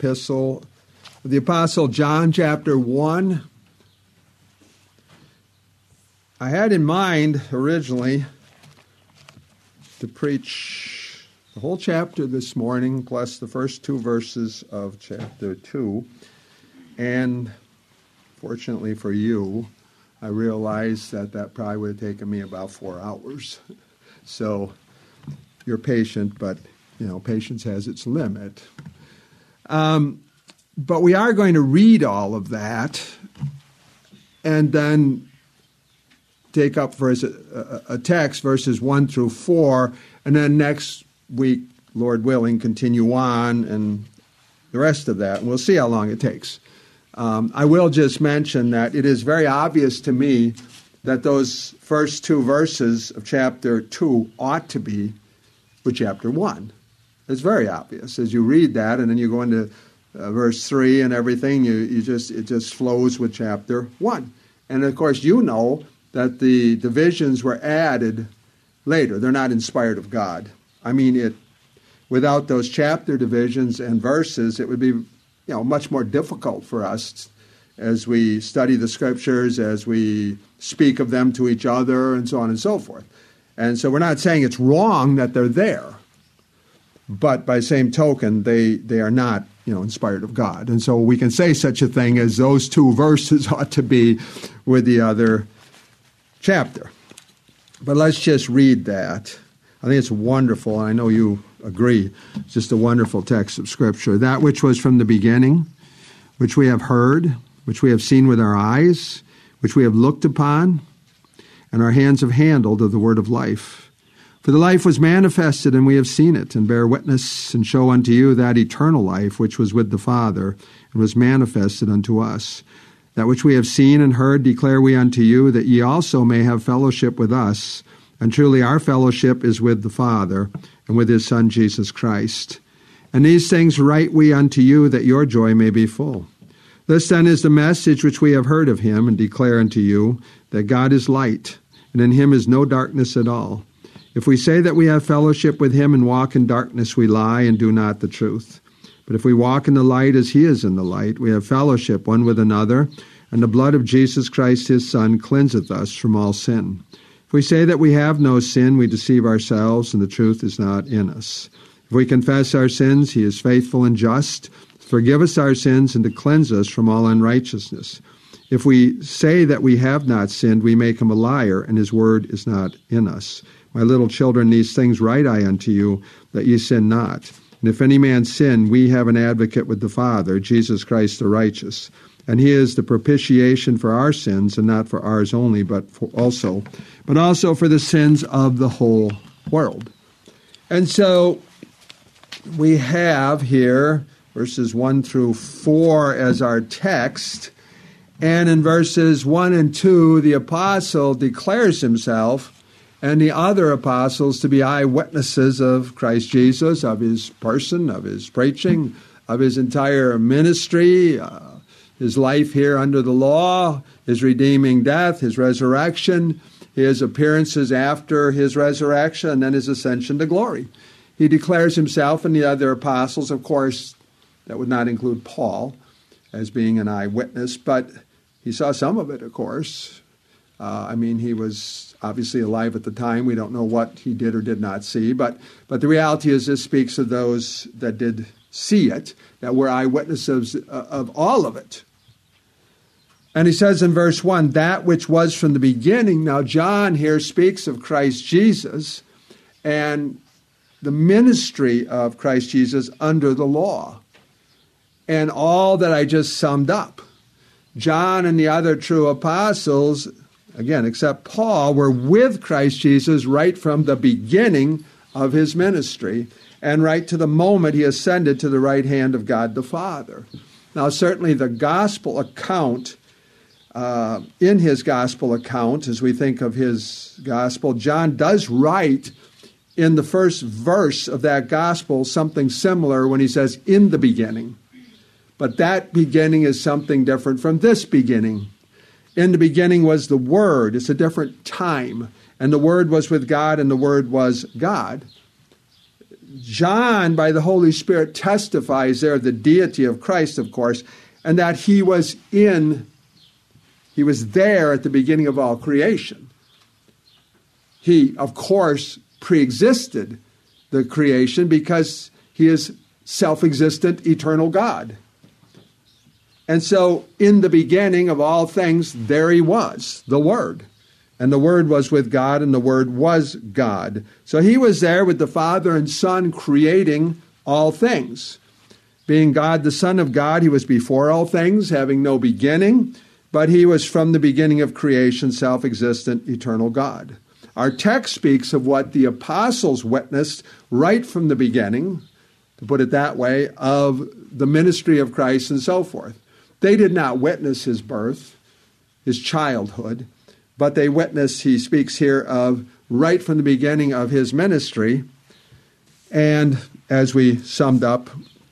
epistle of the Apostle John, chapter 1. I had in mind originally to preach the whole chapter this morning, plus the first two verses of chapter 2. And fortunately for you, I realized that probably would have taken me about 4 hours. So you're patient, but patience has its limit. But we are going to read all of that and then take up for a text, verses 1 through 4, and then next week, Lord willing, continue on and the rest of that. And we'll see how long it takes. I will just mention that it is very obvious to me that those first 2 verses of chapter 2 ought to be with chapter 1. It's very obvious as you read that, and then you go into verse 3 and everything. It just flows with chapter 1. And of course, you know that the divisions were added later. They're not inspired of God. I mean, without those chapter divisions and verses, it would be much more difficult for us as we study the scriptures, as we speak of them to each other, and so on and so forth. And so we're not saying it's wrong that they're there, but by the same token, they are not inspired of God. And so we can say such a thing as those 2 verses ought to be with the other chapter. But let's just read that. I think it's wonderful. I know you agree. It's just a wonderful text of Scripture. That which was from the beginning, which we have heard, which we have seen with our eyes, which we have looked upon, and our hands have handled of the word of life. For the life was manifested, and we have seen it, and bear witness, and show unto you that eternal life which was with the Father, and was manifested unto us. That which we have seen and heard declare we unto you, that ye also may have fellowship with us. And truly our fellowship is with the Father, and with his Son Jesus Christ. And these things write we unto you, that your joy may be full. This then is the message which we have heard of him, and declare unto you, that God is light, and in him is no darkness at all. If we say that we have fellowship with him and walk in darkness, we lie and do not the truth. But if we walk in the light as he is in the light, we have fellowship one with another, and the blood of Jesus Christ his Son cleanseth us from all sin. If we say that we have no sin, we deceive ourselves, and the truth is not in us. If we confess our sins, he is faithful and just, to forgive us our sins and to cleanse us from all unrighteousness. If we say that we have not sinned, we make him a liar, and his word is not in us. My little children, these things write I unto you, that ye sin not. And if any man sin, we have an advocate with the Father, Jesus Christ the righteous. And he is the propitiation for our sins, and not for ours only, but also for the sins of the whole world. And so we have here verses 1 through 4 as our text. And in verses 1 and 2, the apostle declares himself and the other apostles to be eyewitnesses of Christ Jesus, of his person, of his preaching, of his entire ministry, his life here under the law, his redeeming death, his resurrection, his appearances after his resurrection, and then his ascension to glory. He declares himself and the other apostles. Of course, that would not include Paul as being an eyewitness, but he saw some of it, of course. He was obviously alive at the time. We don't know what he did or did not see, but the reality is this speaks of those that did see it, that were eyewitnesses of all of it. And he says in verse 1, that which was from the beginning. Now, John here speaks of Christ Jesus and the ministry of Christ Jesus under the law and all that I just summed up. John and the other true apostles, again, except Paul, were with Christ Jesus right from the beginning of his ministry and right to the moment he ascended to the right hand of God the Father. Now, certainly the gospel account, in his gospel account, as we think of his gospel, John does write in the first verse of that gospel something similar when he says, in the beginning. But that beginning is something different from this beginning. In the beginning was the Word. It's a different time. And the Word was with God, and the Word was God. John, by the Holy Spirit, testifies there the deity of Christ, of course, and that he was there at the beginning of all creation. He, of course, preexisted the creation because he is self-existent, eternal God. And so, in the beginning of all things, there he was, the Word. And the Word was with God, and the Word was God. So he was there with the Father and Son creating all things. Being God, the Son of God, he was before all things, having no beginning, but he was from the beginning of creation, self-existent, eternal God. Our text speaks of what the apostles witnessed right from the beginning, to put it that way, of the ministry of Christ and so forth. They did not witness his birth, his childhood, but they witnessed, he speaks here of right from the beginning of his ministry. And as we summed up,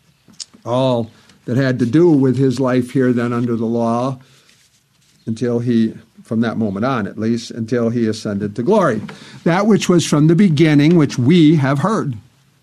all that had to do with his life here then under the law, until he, from that moment on at least, until he ascended to glory. That which was from the beginning, which we have heard.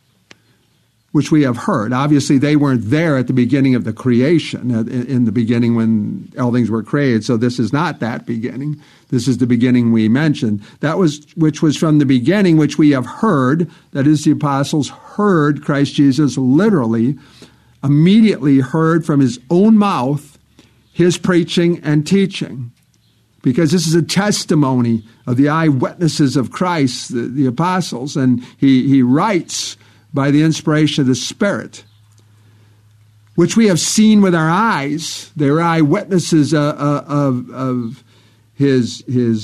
Which we have heard. Obviously, they weren't there at the beginning of the creation, in the beginning when all things were created. So this is not that beginning. This is the beginning we mentioned. That was which was from the beginning, which we have heard. That is, the apostles heard Christ Jesus literally, immediately heard from his own mouth his preaching and teaching. Because this is a testimony of the eyewitnesses of Christ, the apostles. And he writes by the inspiration of the Spirit, which we have seen with our eyes. They were eyewitnesses of his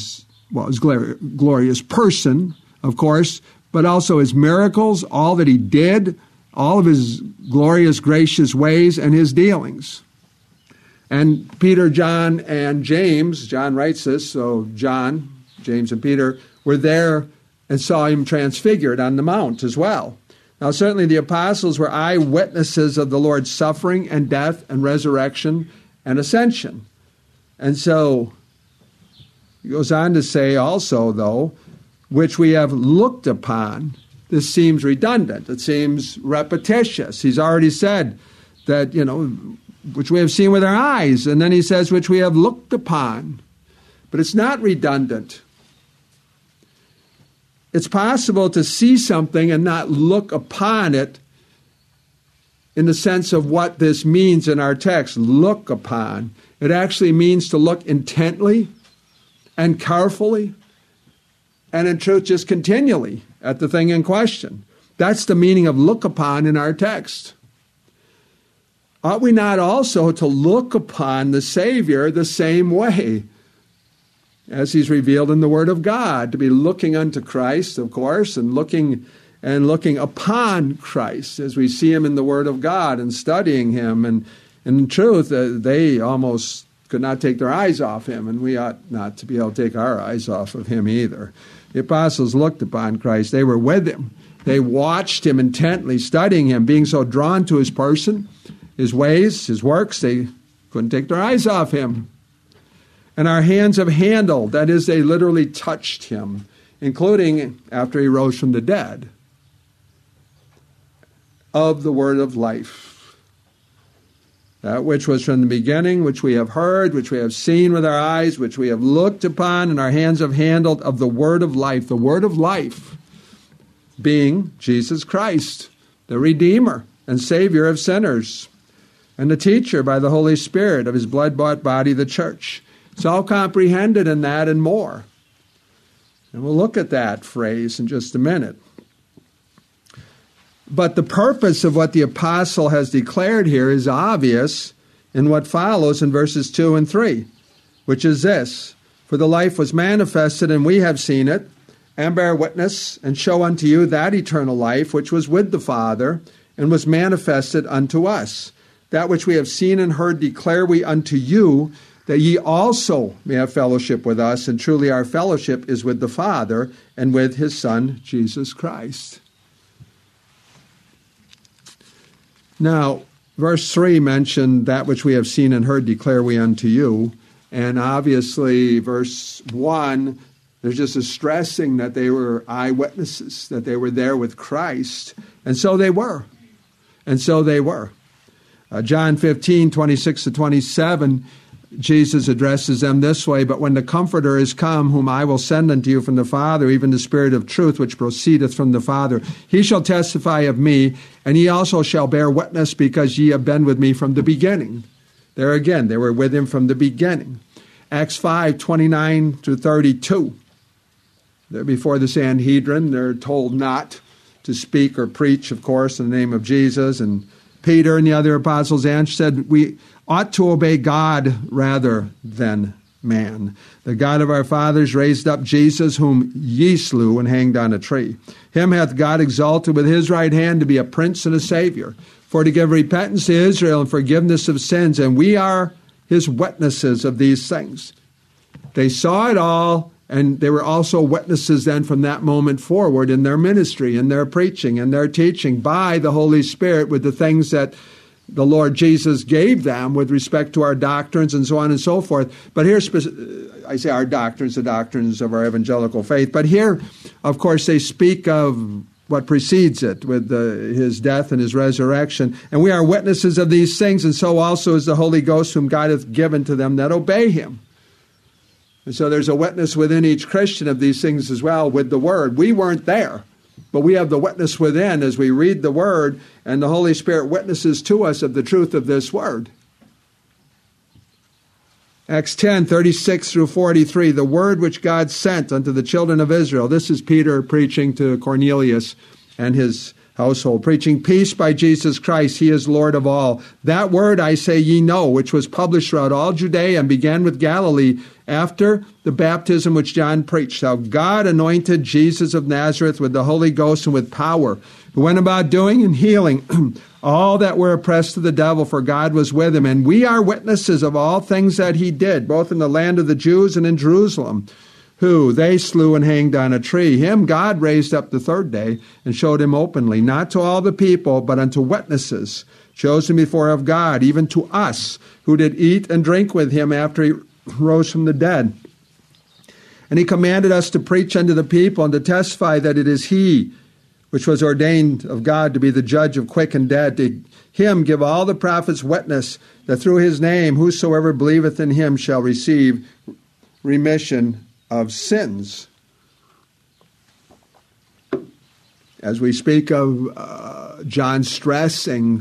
glorious person, of course, but also his miracles, all that he did, all of his glorious, gracious ways, and his dealings. And Peter, John, and James, John writes this, so John, James, and Peter were there and saw him transfigured on the mount as well. Now, certainly the apostles were eyewitnesses of the Lord's suffering and death and resurrection and ascension. And so he goes on to say also, though, which we have looked upon. This seems redundant. It seems repetitious. He's already said that, which we have seen with our eyes. And then he says, which we have looked upon. But it's not redundant. It's possible to see something and not look upon it in the sense of what this means in our text. Look upon. It actually means to look intently and carefully and in truth just continually at the thing in question. That's the meaning of look upon in our text. Ought we not also to look upon the Savior the same way as he's revealed in the Word of God, to be looking unto Christ, of course, and looking upon Christ as we see him in the Word of God and studying him. And in truth, they almost could not take their eyes off him, and we ought not to be able to take our eyes off of him either. The apostles looked upon Christ. They were with him. They watched him intently, studying him, being so drawn to his person, his ways, his works, they couldn't take their eyes off him. And our hands have handled, that is, they literally touched him, including after he rose from the dead, of the word of life. That which was from the beginning, which we have heard, which we have seen with our eyes, which we have looked upon, and our hands have handled, of the word of life. The word of life being Jesus Christ, the Redeemer and Savior of sinners, and the teacher by the Holy Spirit of his blood-bought body, the church. It's all comprehended in that and more. And we'll look at that phrase in just a minute. But the purpose of what the apostle has declared here is obvious in what follows in verses 2 and 3, which is this: For the life was manifested, and we have seen it, and bear witness, and show unto you that eternal life which was with the Father, and was manifested unto us. That which we have seen and heard declare we unto you, that ye also may have fellowship with us, and truly our fellowship is with the Father and with his Son, Jesus Christ. Now, verse 3 mentioned that which we have seen and heard declare we unto you, and obviously verse 1 There's just a stressing that they were eyewitnesses, that they were there with Christ. And so they were. And so they were. John 15, 26 to 27, Jesus addresses them this way, "But when the Comforter is come, whom I will send unto you from the Father, even the Spirit of truth, which proceedeth from the Father, he shall testify of me, and ye also shall bear witness, because ye have been with me from the beginning." There again, they were with him from the beginning. Acts 5, 29 to 32. They're before the Sanhedrin. They're told not to speak or preach, of course, in the name of Jesus. And Peter and the other apostles said, "We ought to obey God rather than man. The God of our fathers raised up Jesus, whom ye slew and hanged on a tree. Him hath God exalted with his right hand to be a prince and a savior, for to give repentance to Israel and forgiveness of sins. And we are his witnesses of these things." They saw it all, and they were also witnesses then from that moment forward in their ministry, in their preaching, and their teaching by the Holy Spirit with the things that the Lord Jesus gave them with respect to our doctrines and so on and so forth. But here, I say our doctrines, the doctrines of our evangelical faith. But here, of course, they speak of what precedes it with his death and his resurrection. And we are witnesses of these things, and so also is the Holy Ghost, whom God hath given to them that obey him. And so there's a witness within each Christian of these things as well with the Word. We weren't there, but we have the witness within as we read the Word, and the Holy Spirit witnesses to us of the truth of this Word. Acts 10, 36 through 43, "The word which God sent unto the children of Israel." This is Peter preaching to Cornelius and his household, preaching peace by Jesus Christ. He is Lord of all. "That word I say ye know, which was published throughout all Judea and began with Galilee after the baptism which John preached, how God anointed Jesus of Nazareth with the Holy Ghost and with power, who went about doing and healing all that were oppressed of the devil, for God was with him. And we are witnesses of all things that he did, both in the land of the Jews and in Jerusalem, who they slew and hanged on a tree. Him God raised up the third day and showed him openly, not to all the people, but unto witnesses, chosen before of God, even to us, who did eat and drink with him after he rose from the dead. And he commanded us to preach unto the people and to testify that it is he which was ordained of God to be the judge of quick and dead. To him give all the prophets witness that through his name whosoever believeth in him shall receive remission of sins." As we speak of John stressing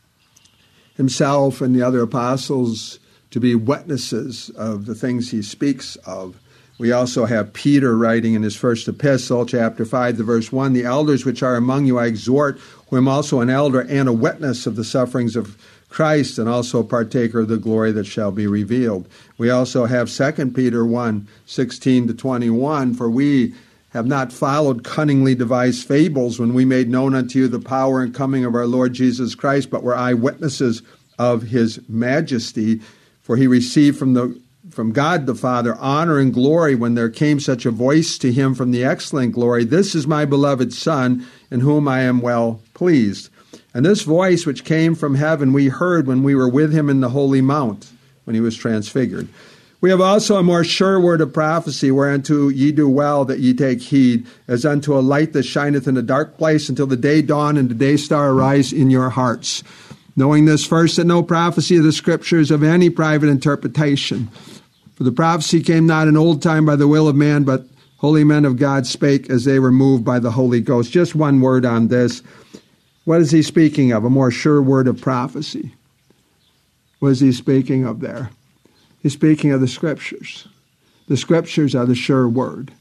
himself and the other apostles to be witnesses of the things he speaks of, we also have Peter writing in his first epistle, chapter 5, the verse 1, "The elders which are among you I exhort, who am also an elder and a witness of the sufferings of Christ, and also a partaker of the glory that shall be revealed." We also have 2 Peter 1, 16 to 21, "For we have not followed cunningly devised fables when we made known unto you the power and coming of our Lord Jesus Christ, but were eyewitnesses of his majesty. For he received from God the Father honor and glory when there came such a voice to him from the excellent glory, This is my beloved Son, in whom I am well pleased. And this voice which came from heaven we heard when we were with him in the holy mount, when he was transfigured. We have also a more sure word of prophecy, whereunto ye do well that ye take heed, as unto a light that shineth in a dark place until the day dawn and the day star arise in your hearts. Knowing this first, that no prophecy of the Scriptures of any private interpretation. For the prophecy came not in old time by the will of man, but holy men of God spake as they were moved by the Holy Ghost." Just one word on this. What is he speaking of? A more sure word of prophecy. What is he speaking of there? He's speaking of the Scriptures. The Scriptures are the sure word.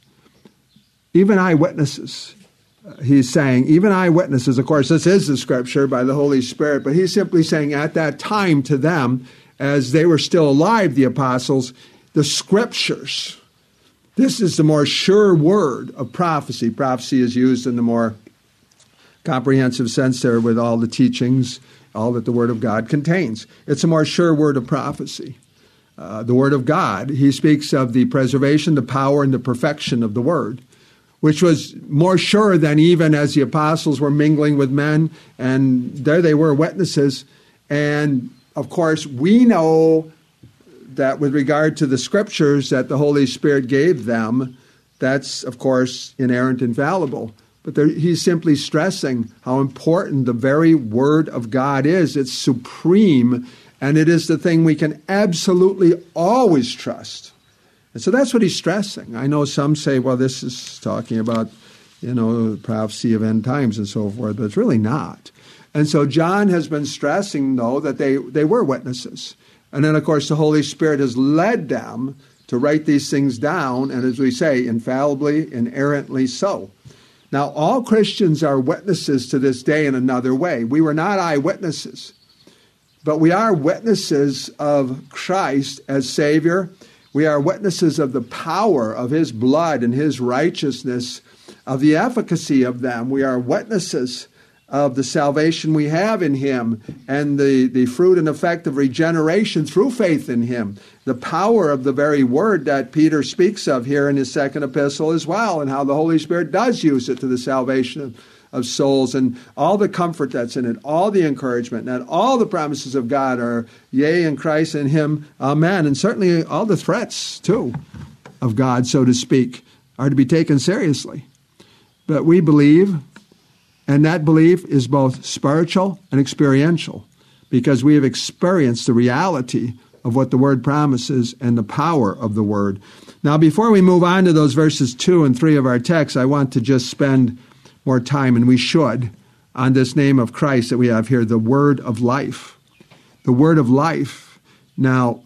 Even eyewitnesses, he's saying, even eyewitnesses, of course, this is the Scripture by the Holy Spirit, but he's simply saying at that time to them, as they were still alive, the apostles, the Scriptures. This is the more sure word of prophecy. Prophecy is used in the more comprehensive sense there with all the teachings, all that the Word of God contains. It's a more sure word of prophecy. The Word of God, he speaks of the preservation, the power, and the perfection of the Word, which was more sure than even as the apostles were mingling with men, and there they were witnesses. And, of course, we know that with regard to the Scriptures that the Holy Spirit gave them, That's, of course, inerrant, infallible. But he's simply stressing how important the very Word of God is. It's supreme, and it is the thing we can absolutely always trust. And so that's what he's stressing. I know some say, well, this is talking about, prophecy of end times and so forth, but it's really not. And so John has been stressing, though, that they were witnesses. And then, of course, the Holy Spirit has led them to write these things down, and as we say, infallibly, inerrantly so. Now, all Christians are witnesses to this day in another way. We were not eyewitnesses, but we are witnesses of Christ as Savior. We are witnesses of the power of His blood and His righteousness, of the efficacy of them. We are witnesses of the salvation we have in Him and the fruit and effect of regeneration through faith in Him. The power of the very Word that Peter speaks of here in his second epistle as well, and how the Holy Spirit does use it to the salvation of souls, and all the comfort that's in it, all the encouragement, and that all the promises of God are yea in Christ and Him, amen. And certainly all the threats, too, of God, so to speak, are to be taken seriously. But we believe, and that belief is both spiritual and experiential, because we have experienced the reality of what the Word promises and the power of the Word. Now, before we move on to those verses 2 and 3 of our text, I want to just spend more time, and we should, on this name of Christ that we have here, the Word of life. The Word of life. Now,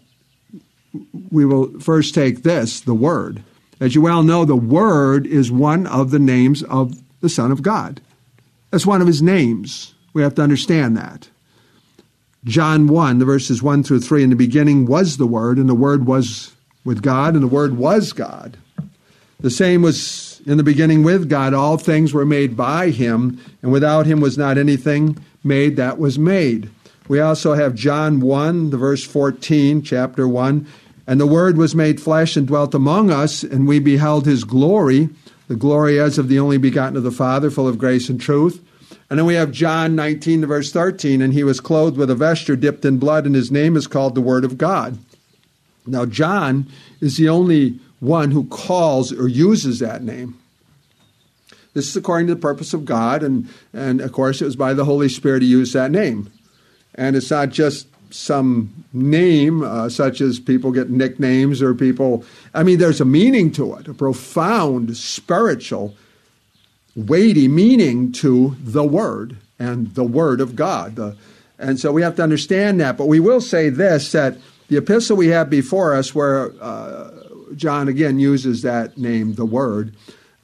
we will first take this, the Word. As you well know, the Word is one of the names of the Son of God. That's one of His names. We have to understand that. John 1, the verses 1 through 3, in the beginning was the Word, and the Word was with God, and the Word was God. The same was in the beginning with God. All things were made by Him, and without Him was not anything made that was made. We also have John 1, the verse 14, chapter 1. And the Word was made flesh and dwelt among us, and we beheld His glory, the glory as of the only begotten of the Father, full of grace and truth. And then we have John 19, the verse 13. And He was clothed with a vesture dipped in blood, and His name is called the Word of God. Now, John is the only one who calls or uses that name. This is according to the purpose of God, and of course it was by the Holy Spirit He used that name. And it's not just some name such as people get nicknames or people, there's a meaning to it, a profound, spiritual, weighty meaning to the Word and the Word of God. And so we have to understand that. But we will say this, that the epistle we have before us where John again uses that name, the Word,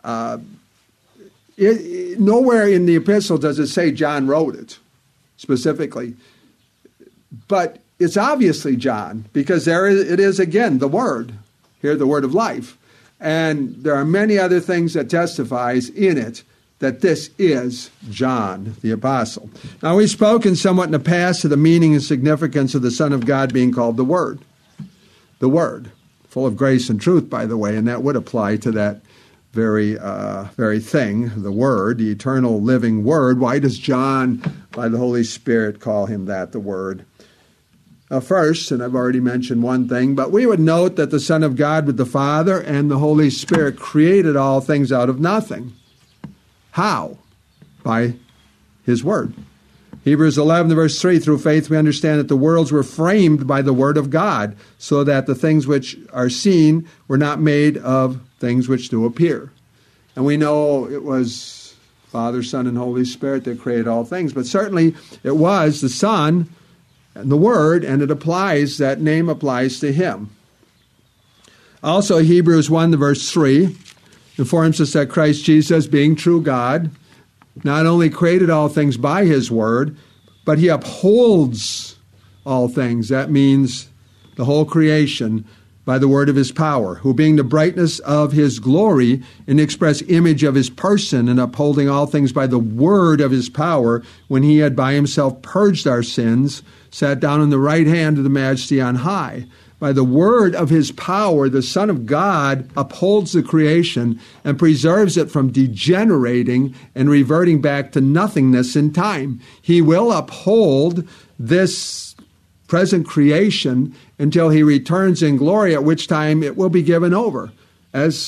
nowhere in the epistle does it say John wrote it specifically. But it's obviously John, because it is again the Word, here the Word of life. And there are many other things that testifies in it that this is John the Apostle. Now, we've spoken somewhat in the past to the meaning and significance of the Son of God being called the Word. The Word, full of grace and truth, by the way, and that would apply to that very thing, the Word, the eternal living Word. Why does John, by the Holy Spirit, call Him that, the Word? First, and I've already mentioned one thing, but we would note that the Son of God with the Father and the Holy Spirit created all things out of nothing. How? By His Word. Hebrews 11, verse 3, through faith we understand that the worlds were framed by the Word of God, so that the things which are seen were not made of things which do appear. And we know it was Father, Son, and Holy Spirit that created all things, but certainly it was the Son and the Word, and that name applies to Him. Also, Hebrews 1, verse 3, informs us that Christ Jesus, being true God, not only created all things by His Word, but He upholds all things. That means the whole creation by the word of His power, who being the brightness of His glory and the express image of His person, and upholding all things by the word of His power, when He had by Himself purged our sins, sat down on the right hand of the Majesty on high. By the word of His power, the Son of God upholds the creation and preserves it from degenerating and reverting back to nothingness in time. He will uphold this present creation until He returns in glory, at which time it will be given over, as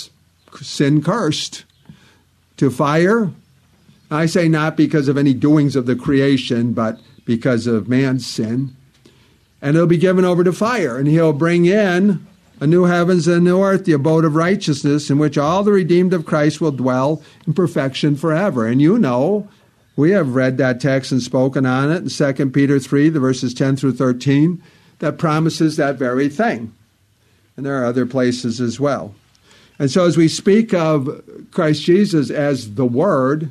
sin cursed to fire. I say not because of any doings of the creation, but because of man's sin. And it'll be given over to fire, and he'll bring in a new heavens and a new earth, the abode of righteousness, in which all the redeemed of Christ will dwell in perfection forever. And you know, we have read that text and spoken on it in 2 Peter 3, the verses 10 through 13, that promises that very thing. And there are other places as well. And so as we speak of Christ Jesus as the Word,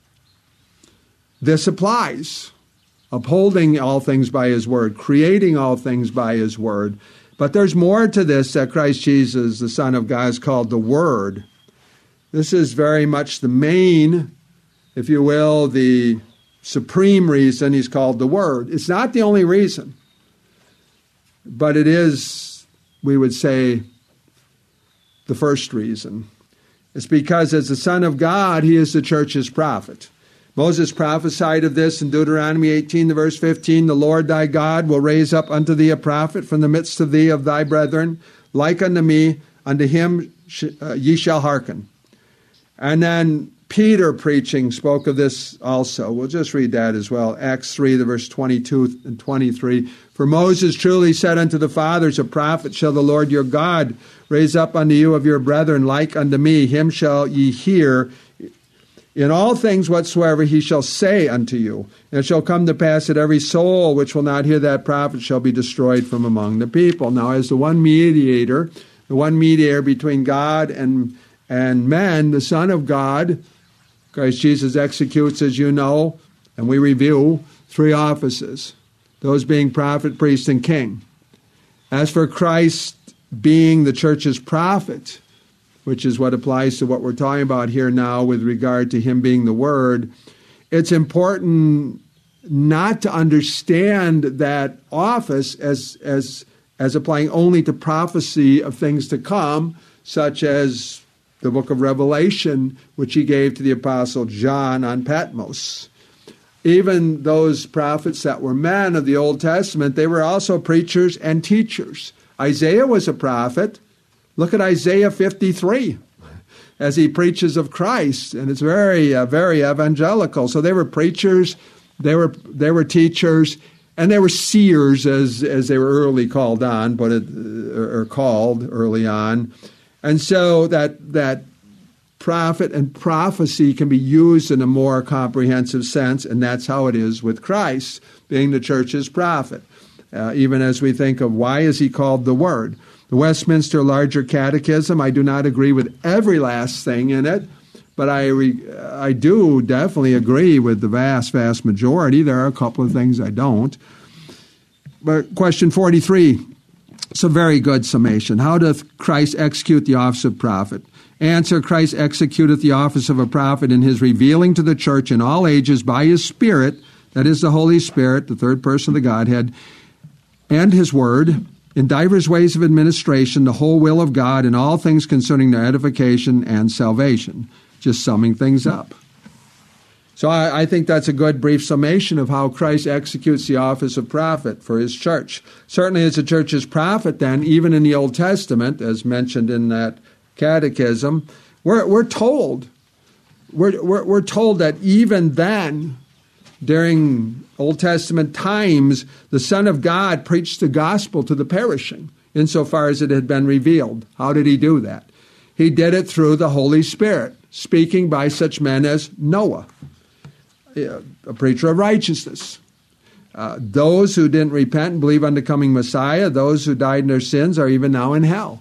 this applies. Upholding all things by His Word, creating all things by His Word. But there's more to this, that Christ Jesus, the Son of God, is called the Word. This is very much the main, if you will, the supreme reason He's called the Word. It's not the only reason, but it is, we would say, the first reason. It's because as the Son of God, He is the church's prophet. Moses prophesied of this in Deuteronomy 18, the verse 15, the Lord thy God will raise up unto thee a prophet from the midst of thee of thy brethren, like unto me, unto him ye shall hearken. And then Peter preaching spoke of this also. We'll just read that as well. Acts 3, the verse 22 and 23. For Moses truly said unto the fathers, a prophet shall the Lord your God raise up unto you of your brethren, like unto me, him shall ye hear in all things whatsoever he shall say unto you. And it shall come to pass that every soul which will not hear that prophet shall be destroyed from among the people. Now, as the one mediator between God and men, the Son of God, Christ Jesus executes, as you know, and we review, 3 offices, those being prophet, priest, and king. As for Christ being the church's prophet, which is what applies to what we're talking about here now with regard to Him being the Word, it's important not to understand that office as applying only to prophecy of things to come, such as the book of Revelation, which He gave to the Apostle John on Patmos. Even those prophets that were men of the Old Testament, they were also preachers and teachers. Isaiah was a prophet. Look at Isaiah 53 as he preaches of Christ, and it's very, very evangelical. So they were preachers, they were teachers, and they were seers, as they were early called on, or called early on. And so that prophet and prophecy can be used in a more comprehensive sense, and that's how it is with Christ being the church's prophet. Even as we think of why is He called the Word. The Westminster Larger Catechism, I do not agree with every last thing in it, but I do definitely agree with the vast, vast majority. There are a couple of things I don't. But question 43, it's a very good summation. How doth Christ execute the office of prophet? Answer, Christ executeth the office of a prophet in His revealing to the church in all ages by His Spirit, that is the Holy Spirit, the third person of the Godhead, and His Word, in divers ways of administration, the whole will of God in all things concerning their edification and salvation. Just summing things up. So I think that's a good brief summation of how Christ executes the office of prophet for His church. Certainly as the church's prophet then, even in the Old Testament, as mentioned in that catechism, we're told that even then, during Old Testament times, the Son of God preached the gospel to the perishing, insofar as it had been revealed. How did He do that? He did it through the Holy Spirit, speaking by such men as Noah, a preacher of righteousness. Those who didn't repent and believe on the coming Messiah, those who died in their sins, are even now in hell.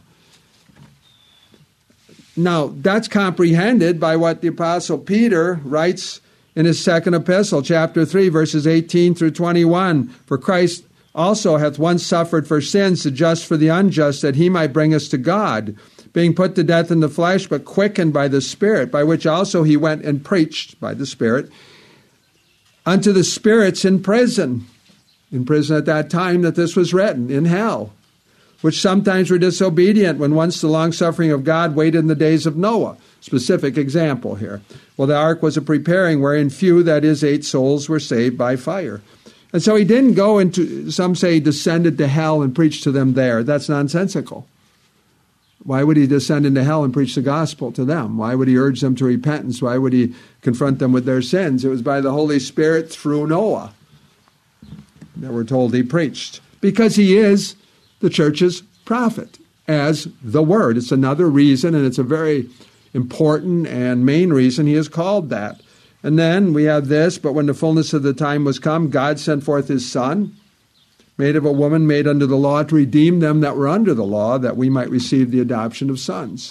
Now, that's comprehended by what the Apostle Peter writes in his second epistle, chapter 3, verses 18 through 21. For Christ also hath once suffered for sins, the just for the unjust, that He might bring us to God, being put to death in the flesh, but quickened by the Spirit, by which also He went and preached, by the Spirit, unto the spirits in prison at that time that this was written, in hell, which sometimes were disobedient when once the long-suffering of God waited in the days of Noah. Specific example here. Well, the ark was a preparing wherein few, that is 8 souls, were saved by fire. And so He didn't go into, some say, descended to hell and preached to them there. That's nonsensical. Why would he descend into hell and preach the gospel to them? Why would he urge them to repentance? Why would he confront them with their sins? It was by the Holy Spirit through Noah that we're told he preached. Because he is the church's prophet as the Word. It's another reason, and it's a very important and main reason he is called that. And then we have this, but when the fullness of the time was come, God sent forth his Son, made of a woman, made under the law, to redeem them that were under the law, that we might receive the adoption of sons.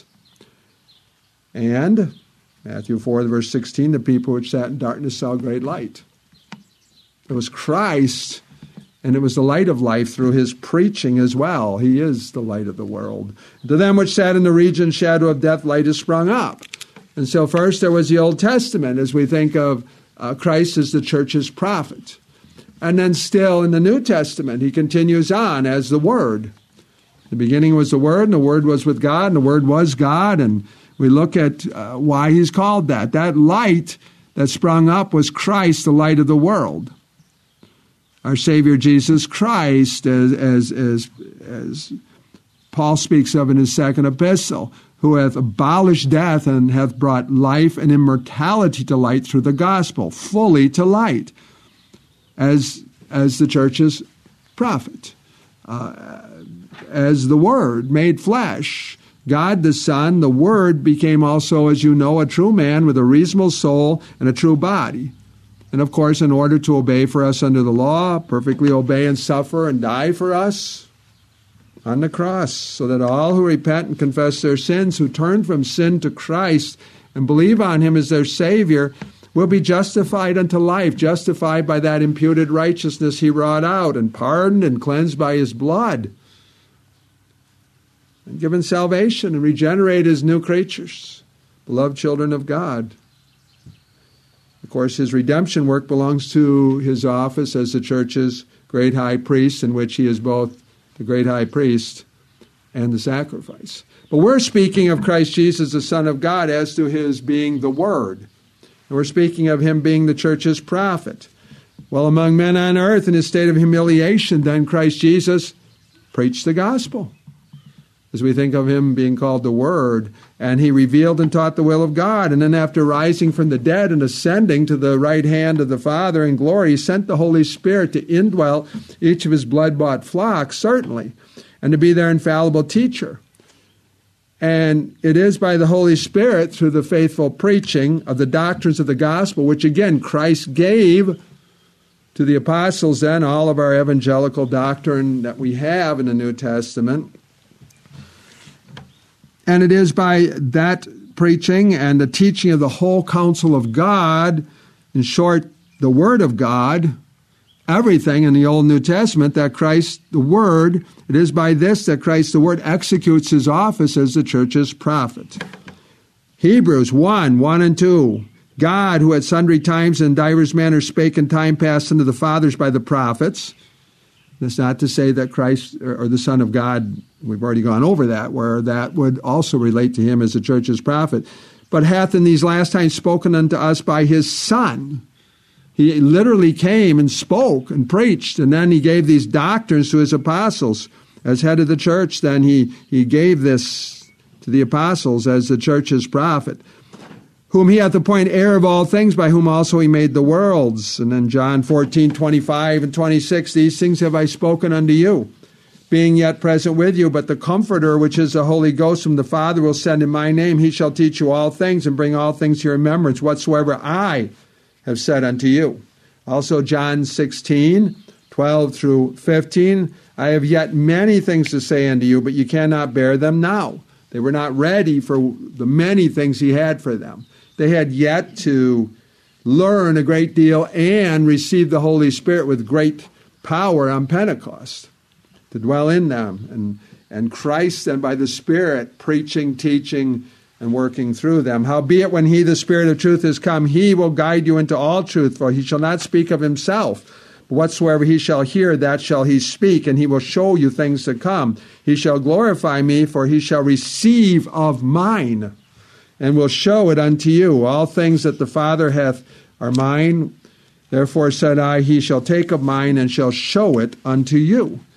And, Matthew 4, verse 16, the people which sat in darkness saw great light. It was Christ, and it was the light of life through his preaching as well. He is the light of the world. To them which sat in the region shadow of death, light is sprung up. And so first there was the Old Testament, as we think of Christ as the church's prophet. And then still in the New Testament, he continues on as the Word. The beginning was the Word, and the Word was with God, and the Word was God. And we look at why he's called that. That light that sprung up was Christ, the light of the world. Our Savior Jesus Christ, as Paul speaks of in his second epistle, who hath abolished death and hath brought life and immortality to light through the gospel, fully to light, as the church's prophet, as the Word made flesh. God the Son, the Word, became also, as you know, a true man with a reasonable soul and a true body. And of course, in order to obey for us under the law, perfectly obey and suffer and die for us on the cross, so that all who repent and confess their sins, who turn from sin to Christ and believe on him as their Savior, will be justified unto life, justified by that imputed righteousness he wrought out, and pardoned and cleansed by his blood, and given salvation and regenerated as new creatures, beloved children of God. Of course, his redemption work belongs to his office as the church's great high priest, in which he is both the great high priest and the sacrifice. But we're speaking of Christ Jesus, the Son of God, as to his being the Word. And we're speaking of him being the church's prophet. Well, among men on earth in his state of humiliation, then Christ Jesus preached the gospel, as we think of him being called the Word. And he revealed and taught the will of God. And then after rising from the dead and ascending to the right hand of the Father in glory, he sent the Holy Spirit to indwell each of his blood-bought flocks, certainly, and to be their infallible teacher. And it is by the Holy Spirit, through the faithful preaching of the doctrines of the gospel, which again Christ gave to the apostles, then all of our evangelical doctrine that we have in the New Testament. And it is by that preaching and the teaching of the whole counsel of God, in short, the Word of God, everything in the Old and New Testament, that Christ, the Word, it is by this that Christ, the Word, executes his office as the church's prophet. Hebrews 1 and 2. God, who at sundry times and divers manners spake in time past unto the fathers by the prophets. That's not to say that Christ, or the Son of God, we've already gone over that, where that would also relate to him as the church's prophet, but hath in these last times spoken unto us by his Son. He literally came and spoke and preached, and then he gave these doctrines to his apostles. As head of the church, then he gave this to the apostles as the church's prophet, whom he hath appointed heir of all things, by whom also he made the worlds. And then John 14:25 and 26, these things have I spoken unto you, being yet present with you. But the Comforter, which is the Holy Ghost, whom the Father will send in my name, he shall teach you all things, and bring all things to your remembrance, whatsoever I have said unto you. Also John 16:12 through 15, I have yet many things to say unto you, but you cannot bear them now. They were not ready for the many things he had for them. They had yet to learn a great deal and receive the Holy Spirit with great power on Pentecost to dwell in them. And Christ then by the Spirit preaching, teaching, and working through them. Howbeit when he, the Spirit of truth, is come, he will guide you into all truth, for he shall not speak of himself. But whatsoever he shall hear, that shall he speak, and he will show you things to come. He shall glorify me, for he shall receive of mine, and will show it unto you. All things that the Father hath are mine. Therefore said I, he shall take of mine, and shall show it unto you.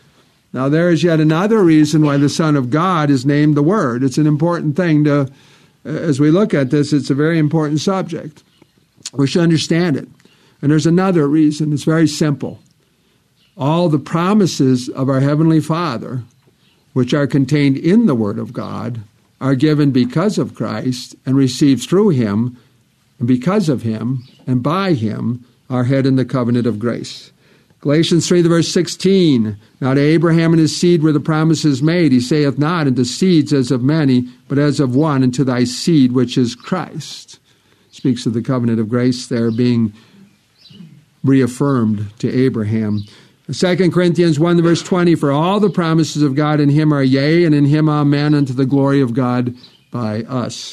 Now, there is yet another reason why the Son of God is named the Word. It's an important thing to, as we look at this, it's a very important subject. We should understand it. And there's another reason. It's very simple. All the promises of our Heavenly Father, which are contained in the Word of God, are given because of Christ and received through Him, and because of Him and by Him, our head in the covenant of grace. Galatians 3, verse 16, now to Abraham and his seed were the promises made. He saith not unto seeds as of many, but as of one, unto thy seed, which is Christ. Speaks of the covenant of grace there being reaffirmed to Abraham. 2 Corinthians 1, verse 20, for all the promises of God in Him are yea, and in Him amen, unto the glory of God by us.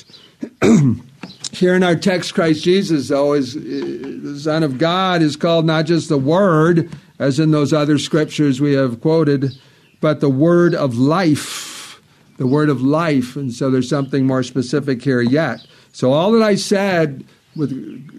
Here in our text, Christ Jesus, though, is the Son of God, is called not just the Word, as in those other scriptures we have quoted, but the Word of life. The Word of life. And so there's something more specific here yet. So all that I said with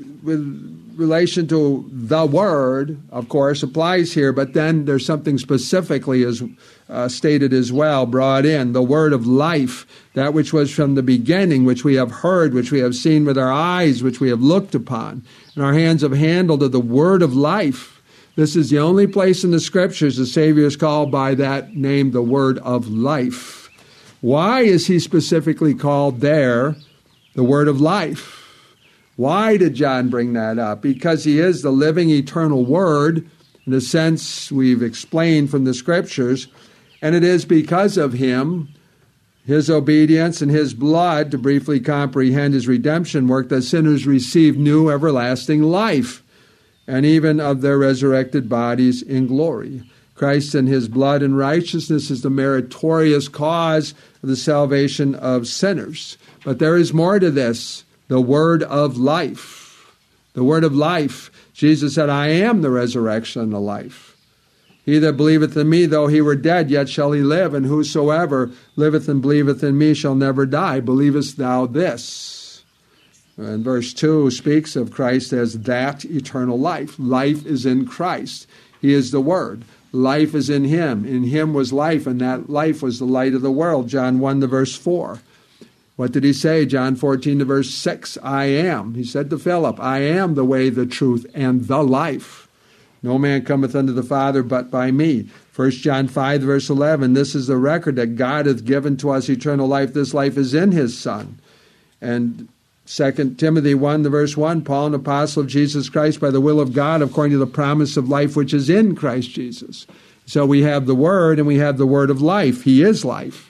relation to the Word, of course, applies here, but then there's something specifically as stated as well, brought in, the Word of life, that which was from the beginning, which we have heard, which we have seen with our eyes, which we have looked upon, and our hands have handled of the Word of life. This is the only place in the Scriptures the Savior is called by that name, the Word of life. Why is He specifically called there the Word of life? Why did John bring that up? Because He is the living, eternal Word, in a sense we've explained from the Scriptures, and it is because of Him, His obedience, and His blood, to briefly comprehend His redemption work, that sinners receive new everlasting life, and even of their resurrected bodies in glory. Christ and His blood and righteousness is the meritorious cause of the salvation of sinners. But there is more to this, the Word of life. The Word of life. Jesus said, I am the resurrection and the life. He that believeth in me, though he were dead, yet shall he live, and whosoever liveth and believeth in me shall never die. Believest thou this? And verse 2 speaks of Christ as that eternal life. Life is in Christ. He is the Word. Life is in Him. In Him was life, and that life was the light of the world. John 1 to verse 4. What did He say? John 14 to verse 6. I am. He said to Philip, I am the way, the truth, and the life. No man cometh unto the Father but by me. 1 John 5 verse 11. This is the record that God hath given to us eternal life. This life is in His Son. And 2 Timothy 1 to verse 1. Paul, an apostle of Jesus Christ by the will of God, according to the promise of life which is in Christ Jesus. So we have the Word, and we have the Word of life. He is life.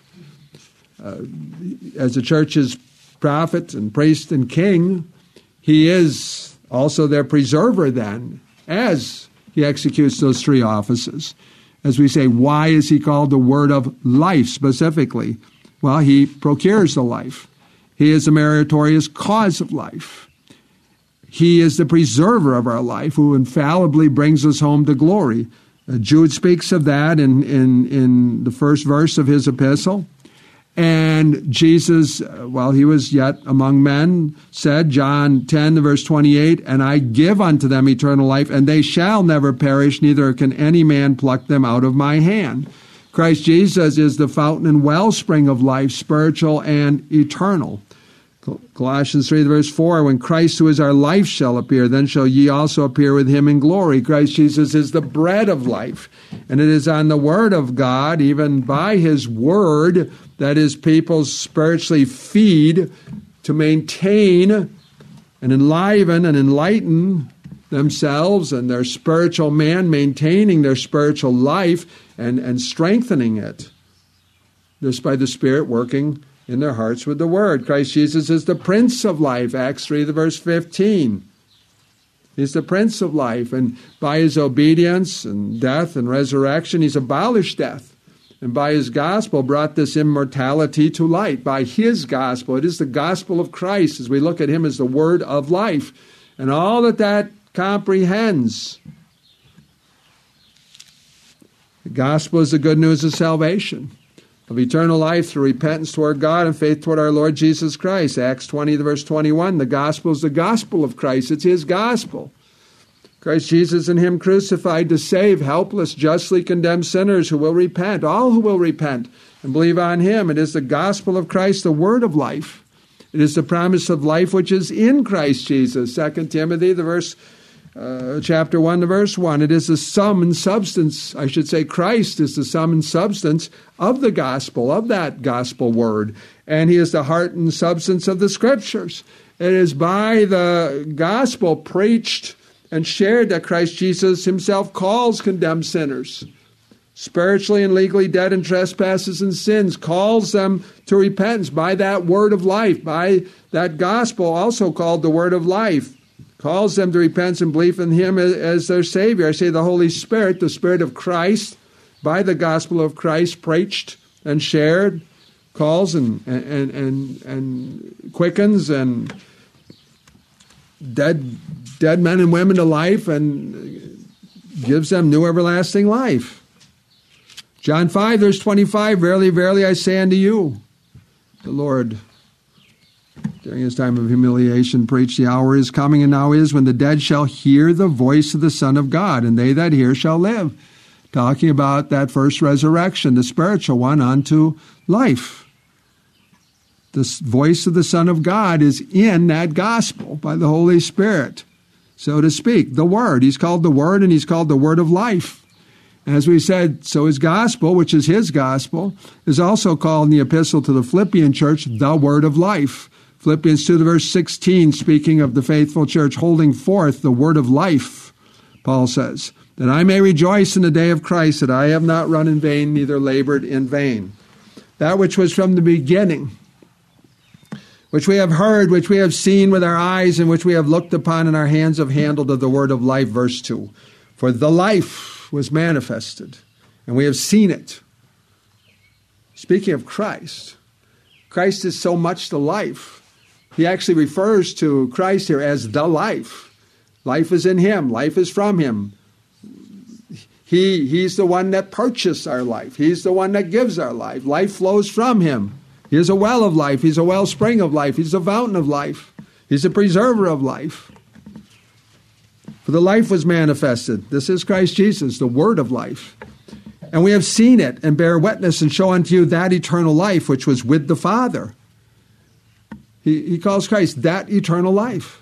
As the church's prophet and priest and king, He is also their preserver then, as He executes those three offices. As we say, why is He called the Word of life specifically? Well, He procures the life. He is the meritorious cause of life. He is the preserver of our life, who infallibly brings us home to glory. Jude speaks of that in the first verse of his epistle. And Jesus, while He was yet among men, said, John 10, verse 28, and I give unto them eternal life, and they shall never perish, neither can any man pluck them out of my hand. Christ Jesus is the fountain and wellspring of life, spiritual and eternal. Colossians 3, verse 4, when Christ, who is our life, shall appear, then shall ye also appear with Him in glory. Christ Jesus is the bread of life, and it is on the Word of God, even by His Word, that His people spiritually feed to maintain and enliven and enlighten themselves and their spiritual man, maintaining their spiritual life and strengthening it. This by the Spirit working in their hearts with the Word. Christ Jesus is the Prince of life, Acts 3, verse 15. He's the Prince of life, and by His obedience and death and resurrection, He's abolished death. And by His gospel brought this immortality to light. By His gospel, it is the gospel of Christ, as we look at Him as the Word of life. And all that comprehends. The gospel is the good news of salvation, of eternal life through repentance toward God and faith toward our Lord Jesus Christ. Acts 20, verse 21, the gospel is the gospel of Christ. It's His gospel. Christ Jesus and him crucified to save helpless, justly condemned sinners who will repent, all who will repent and believe on him. It is the gospel of Christ, the word of life. It is the promise of life which is in Christ Jesus. 2 Timothy, chapter 1, verse 1. It is the sum and substance, I should say Christ is the sum and substance of the gospel, of that gospel word. And he is the heart and substance of the scriptures. It is by the gospel preached and shared that Christ Jesus himself calls condemned sinners, spiritually and legally dead in trespasses and sins, calls them to repentance by that word of life, by that gospel also called the word of life, calls them to repentance and belief in him as their Savior. I say the Holy Spirit, the Spirit of Christ, by the gospel of Christ preached and shared, calls and quickens and dead men and women to life and gives them new everlasting life. John 5, verse 25, verily, verily, I say unto you, the Lord, during his time of humiliation, preached, the hour is coming and now is when the dead shall hear the voice of the Son of God, and they that hear shall live. Talking about that first resurrection, the spiritual one, unto life. The voice of the Son of God is in that gospel by the Holy Spirit, so to speak. The Word. He's called the Word, and he's called the Word of life. As we said, so his gospel, which is his gospel, is also called in the epistle to the Philippian church, the Word of life. Philippians 2, verse 16, speaking of the faithful church holding forth the word of life, Paul says, that I may rejoice in the day of Christ, that I have not run in vain, neither labored in vain. That which was from the beginning, which we have heard, which we have seen with our eyes, and which we have looked upon, and our hands have handled of the word of life, verse 2. For the life was manifested, and we have seen it. Speaking of Christ, Christ is so much the life. He actually refers to Christ here as the life. Life is in him. Life is from him. He's the one that purchased our life. He's the one that gives our life. Life flows from him. He is a well of life. He's a wellspring of life. He's a fountain of life. He's a preserver of life. For the life was manifested. This is Christ Jesus, the word of life. And we have seen it and bear witness and show unto you that eternal life which was with the Father. He calls Christ that eternal life,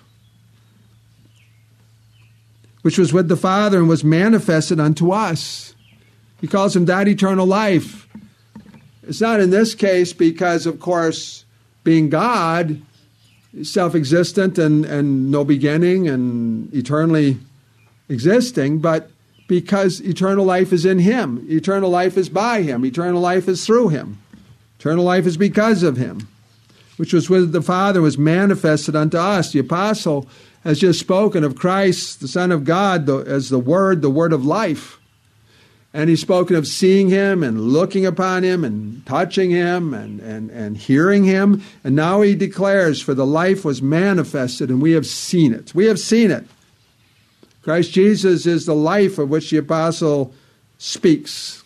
which was with the Father and was manifested unto us. He calls him that eternal life. It's not in this case because, of course, being God, self-existent and no beginning and eternally existing, but because eternal life is in him. Eternal life is by him. Eternal life is through him. Eternal life is because of him, which was with the Father, was manifested unto us. The apostle has just spoken of Christ, the Son of God, as the Word of life. And he's spoken of seeing him and looking upon him and touching him and hearing him. And now he declares, for the life was manifested and we have seen it. We have seen it. Christ Jesus is the life of which the apostle speaks.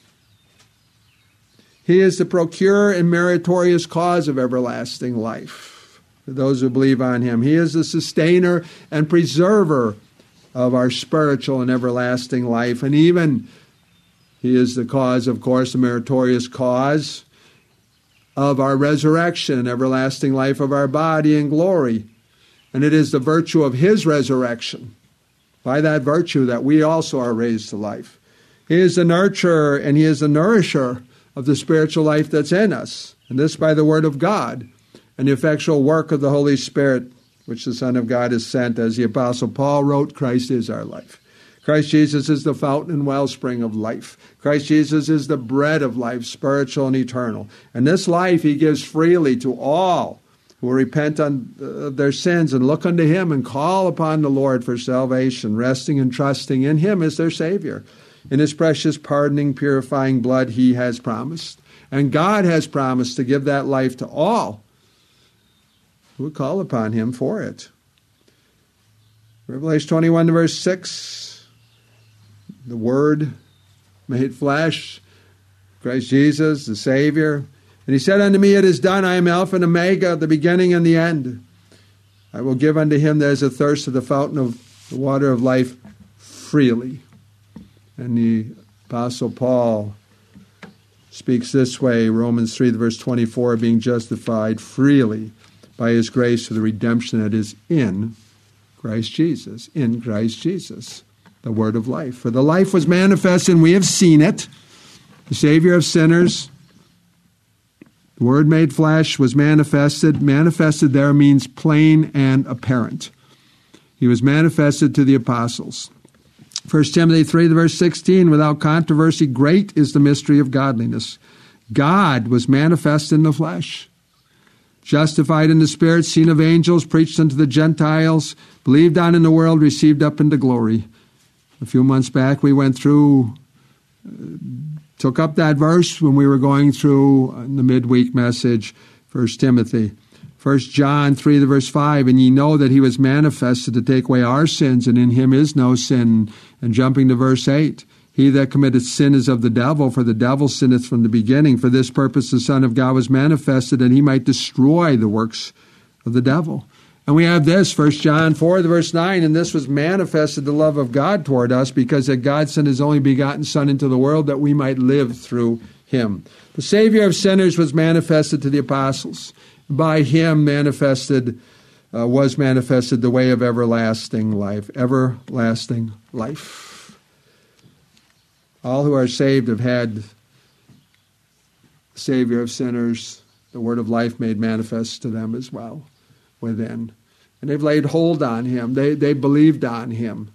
He is the procurer and meritorious cause of everlasting life for those who believe on him. He is the sustainer and preserver of our spiritual and everlasting life. And even he is the cause, of course, the meritorious cause of our resurrection and everlasting life of our body and glory. And it is the virtue of his resurrection, by that virtue, that we also are raised to life. He is the nurturer and he is the nourisher of the spiritual life that's in us, and this by the word of God and the effectual work of the Holy Spirit, which the Son of God has sent. As the Apostle Paul wrote, Christ is our life. Christ Jesus is the fountain and wellspring of life. Christ Jesus is the bread of life, spiritual and eternal. And this life he gives freely to all who repent on their sins and look unto him and call upon the Lord for salvation, resting and trusting in him as their Savior. In his precious pardoning, purifying blood he has promised. And God has promised to give that life to all who would call upon him for it. Revelation 21 verse 6, the Word made flesh, Christ Jesus, the Savior. And he said unto me, it is done. I am Alpha and Omega, the beginning and the end. I will give unto him that is athirst of the fountain of the water of life freely. And the Apostle Paul speaks this way, Romans 3, verse 24, being justified freely by his grace for the redemption that is in Christ Jesus. In Christ Jesus, the word of life. For the life was manifest, and we have seen it. The Savior of sinners, the Word made flesh, was manifested. Manifested there means plain and apparent. He was manifested to the apostles. 1 Timothy 3, verse 16, without controversy, great is the mystery of godliness. God was manifest in the flesh, justified in the Spirit, seen of angels, preached unto the Gentiles, believed on in the world, received up into glory. A few months back we went through, took up that verse when we were going through the midweek message, 1 Timothy. 1 John 3, verse 5, and ye know that he was manifested to take away our sins, and in him is no sin. And jumping to verse 8, he that committeth sin is of the devil, for the devil sinneth from the beginning. For this purpose the Son of God was manifested, that he might destroy the works of the devil. And we have this, 1 John 4, verse 9, and this was manifested the love of God toward us, because that God sent his only begotten Son into the world, that we might live through him. The Savior of sinners was manifested to the apostles. By him was manifested the way of everlasting life. Everlasting life. All who are saved have had the Savior of sinners, the word of life made manifest to them as well within. And they've laid hold on him. They believed on him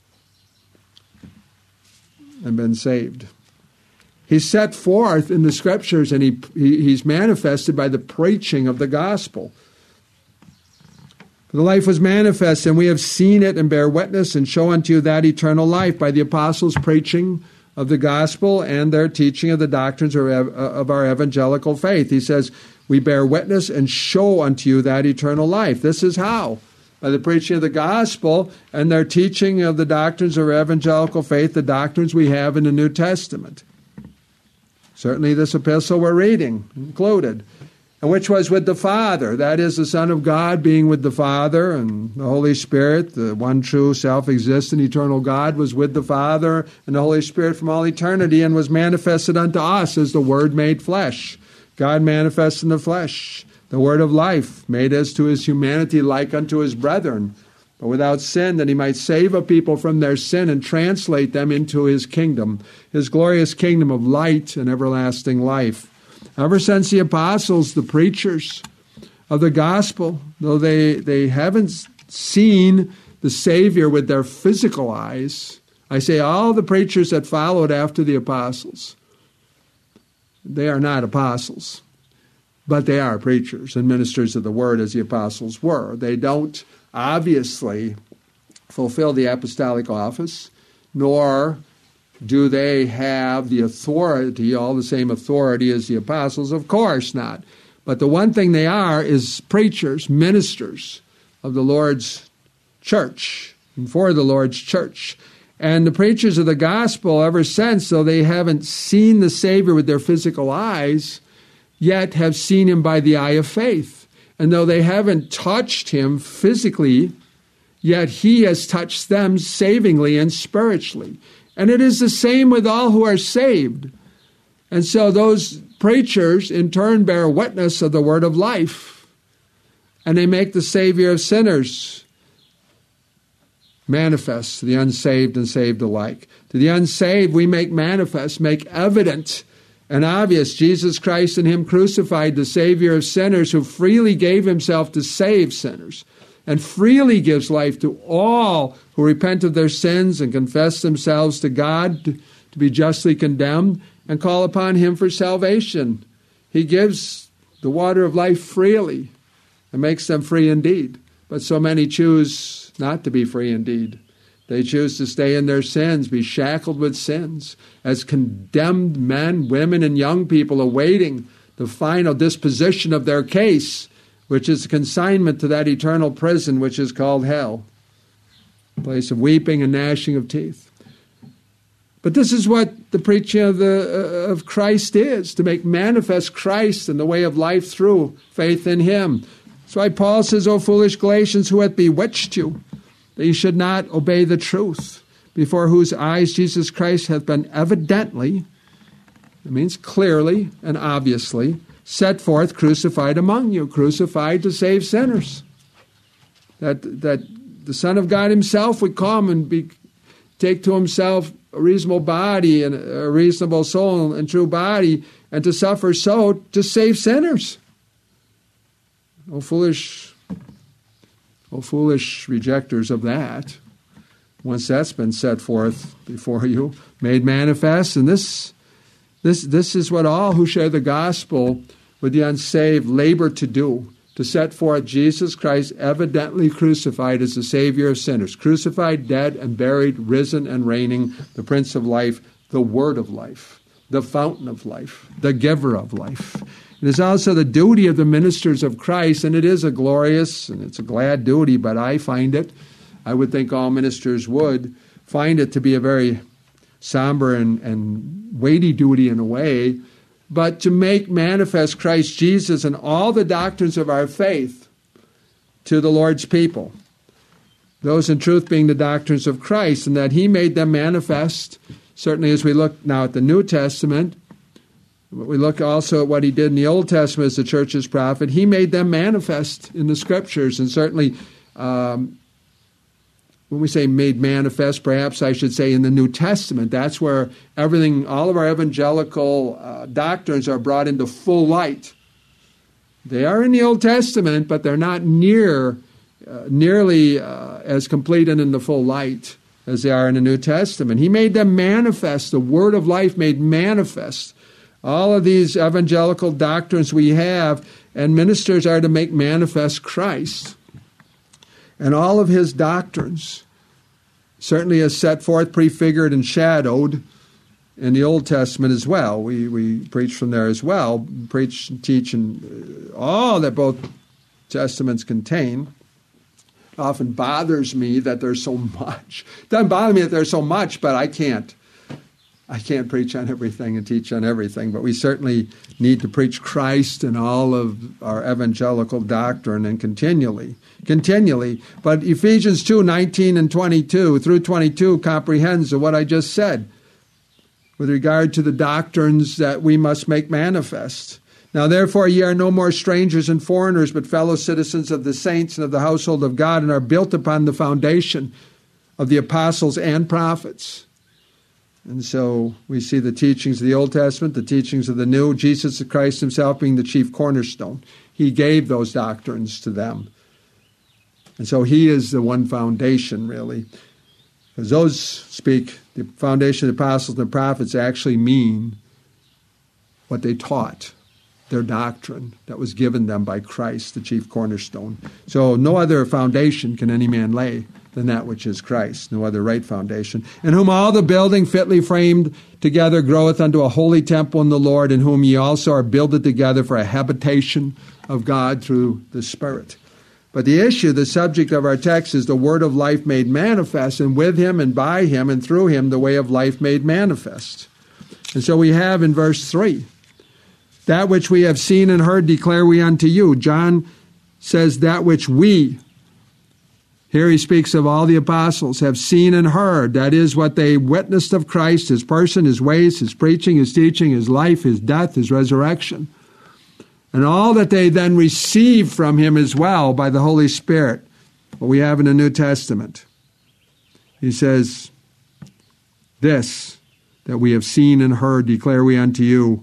and been saved. He's set forth in the Scriptures, and he's manifested by the preaching of the gospel. The life was manifest, and we have seen it and bear witness and show unto you that eternal life by the apostles' preaching of the gospel and their teaching of the doctrines of our evangelical faith. He says, we bear witness and show unto you that eternal life. This is how? By the preaching of the gospel and their teaching of the doctrines of our evangelical faith, the doctrines we have in the New Testament. Certainly this epistle we're reading included, and which was with the Father, that is, the Son of God being with the Father, and the Holy Spirit, the one true self-existent eternal God, was with the Father and the Holy Spirit from all eternity, and was manifested unto us as the Word made flesh. God manifest in the flesh, the Word of life, made as to his humanity like unto his brethren, but without sin, that he might save a people from their sin and translate them into his kingdom, his glorious kingdom of light and everlasting life. Ever since the apostles, the preachers of the gospel, though they haven't seen the Savior with their physical eyes, I say all the preachers that followed after the apostles, they are not apostles, but they are preachers and ministers of the word as the apostles were. They don't obviously fulfill the apostolic office, nor do they have the authority, all the same authority as the apostles? Of course not. But the one thing they are is preachers, ministers of the Lord's church, and for the Lord's church. And the preachers of the gospel, ever since, though they haven't seen the Savior with their physical eyes, yet have seen him by the eye of faith. And though they haven't touched him physically, yet he has touched them savingly and spiritually. And it is the same with all who are saved. And so those preachers in turn bear witness of the word of life. And they make the Savior of sinners manifest to the unsaved and saved alike. To the unsaved we make manifest, make evident and obvious Jesus Christ and him crucified, the Savior of sinners, who freely gave himself to save sinners and freely gives life to all who repent of their sins and confess themselves to God to be justly condemned and call upon him for salvation. He gives the water of life freely and makes them free indeed. But so many choose not to be free indeed. They choose to stay in their sins, be shackled with sins, as condemned men, women, and young people awaiting the final disposition of their case, which is consignment to that eternal prison which is called hell, a place of weeping and gnashing of teeth. But this is what the preaching of Christ is, to make manifest Christ and the way of life through faith in him. That's why Paul says, O foolish Galatians, who hath bewitched you, that you should not obey the truth, before whose eyes Jesus Christ hath been evidently, it means clearly and obviously, set forth crucified among you, crucified to save sinners. That the Son of God himself would come and take to himself a reasonable body and a reasonable soul and true body, and to suffer so to save sinners. Oh, foolish rejectors of that. Once that's been set forth before you, made manifest, and this is what all who share the gospel with the unsaved labor to do, to set forth Jesus Christ evidently crucified as the Savior of sinners, crucified, dead, and buried, risen and reigning, the Prince of Life, the Word of life, the fountain of life, the giver of life. It is also the duty of the ministers of Christ, and it is a glorious and it's a glad duty, but I would think all ministers would find it to be a very somber and weighty duty in a way, but to make manifest Christ Jesus and all the doctrines of our faith to the Lord's people. Those in truth being the doctrines of Christ, and that he made them manifest. Certainly as we look now at the New Testament, we look also at what he did in the Old Testament as the church's prophet. He made them manifest in the Scriptures, and certainly when we say made manifest, perhaps I should say in the New Testament, that's where everything, all of our evangelical doctrines are brought into full light. They are in the Old Testament, but they're not nearly as complete and in the full light as they are in the New Testament. He made them manifest, the Word of life made manifest. All of these evangelical doctrines we have, and ministers are to make manifest Christ. And all of his doctrines certainly is set forth, prefigured, and shadowed in the Old Testament as well. We preach from there as well, preach and teach and all that both Testaments contain. It often bothers me that there's so much. It doesn't bother me that there's so much, but I can't preach on everything and teach on everything, but we certainly need to preach Christ and all of our evangelical doctrine and continually. But Ephesians 2:19 and 22 through 22 comprehends what I just said with regard to the doctrines that we must make manifest. Now therefore ye are no more strangers and foreigners, but fellow citizens of the saints and of the household of God, and are built upon the foundation of the apostles and prophets. And so we see the teachings of the Old Testament, the teachings of the New, Jesus Christ himself being the chief cornerstone. He gave those doctrines to them. And so he is the one foundation, really. Because those speak, the foundation of the apostles and the prophets actually mean what they taught, their doctrine that was given them by Christ, the chief cornerstone. So no other foundation can any man lay than that which is Christ, no other right foundation, in whom all the building fitly framed together groweth unto a holy temple in the Lord, in whom ye also are builded together for a habitation of God through the Spirit. But the issue, the subject of our text, is the word of life made manifest, and with him and by him and through him the way of life made manifest. And so we have in verse 3, that which we have seen and heard declare we unto you. John says that which we, here he speaks of all the apostles, have seen and heard. That is what they witnessed of Christ, his person, his ways, his preaching, his teaching, his life, his death, his resurrection. And all that they then received from him as well by the Holy Spirit, what we have in the New Testament. He says, this that we have seen and heard declare we unto you.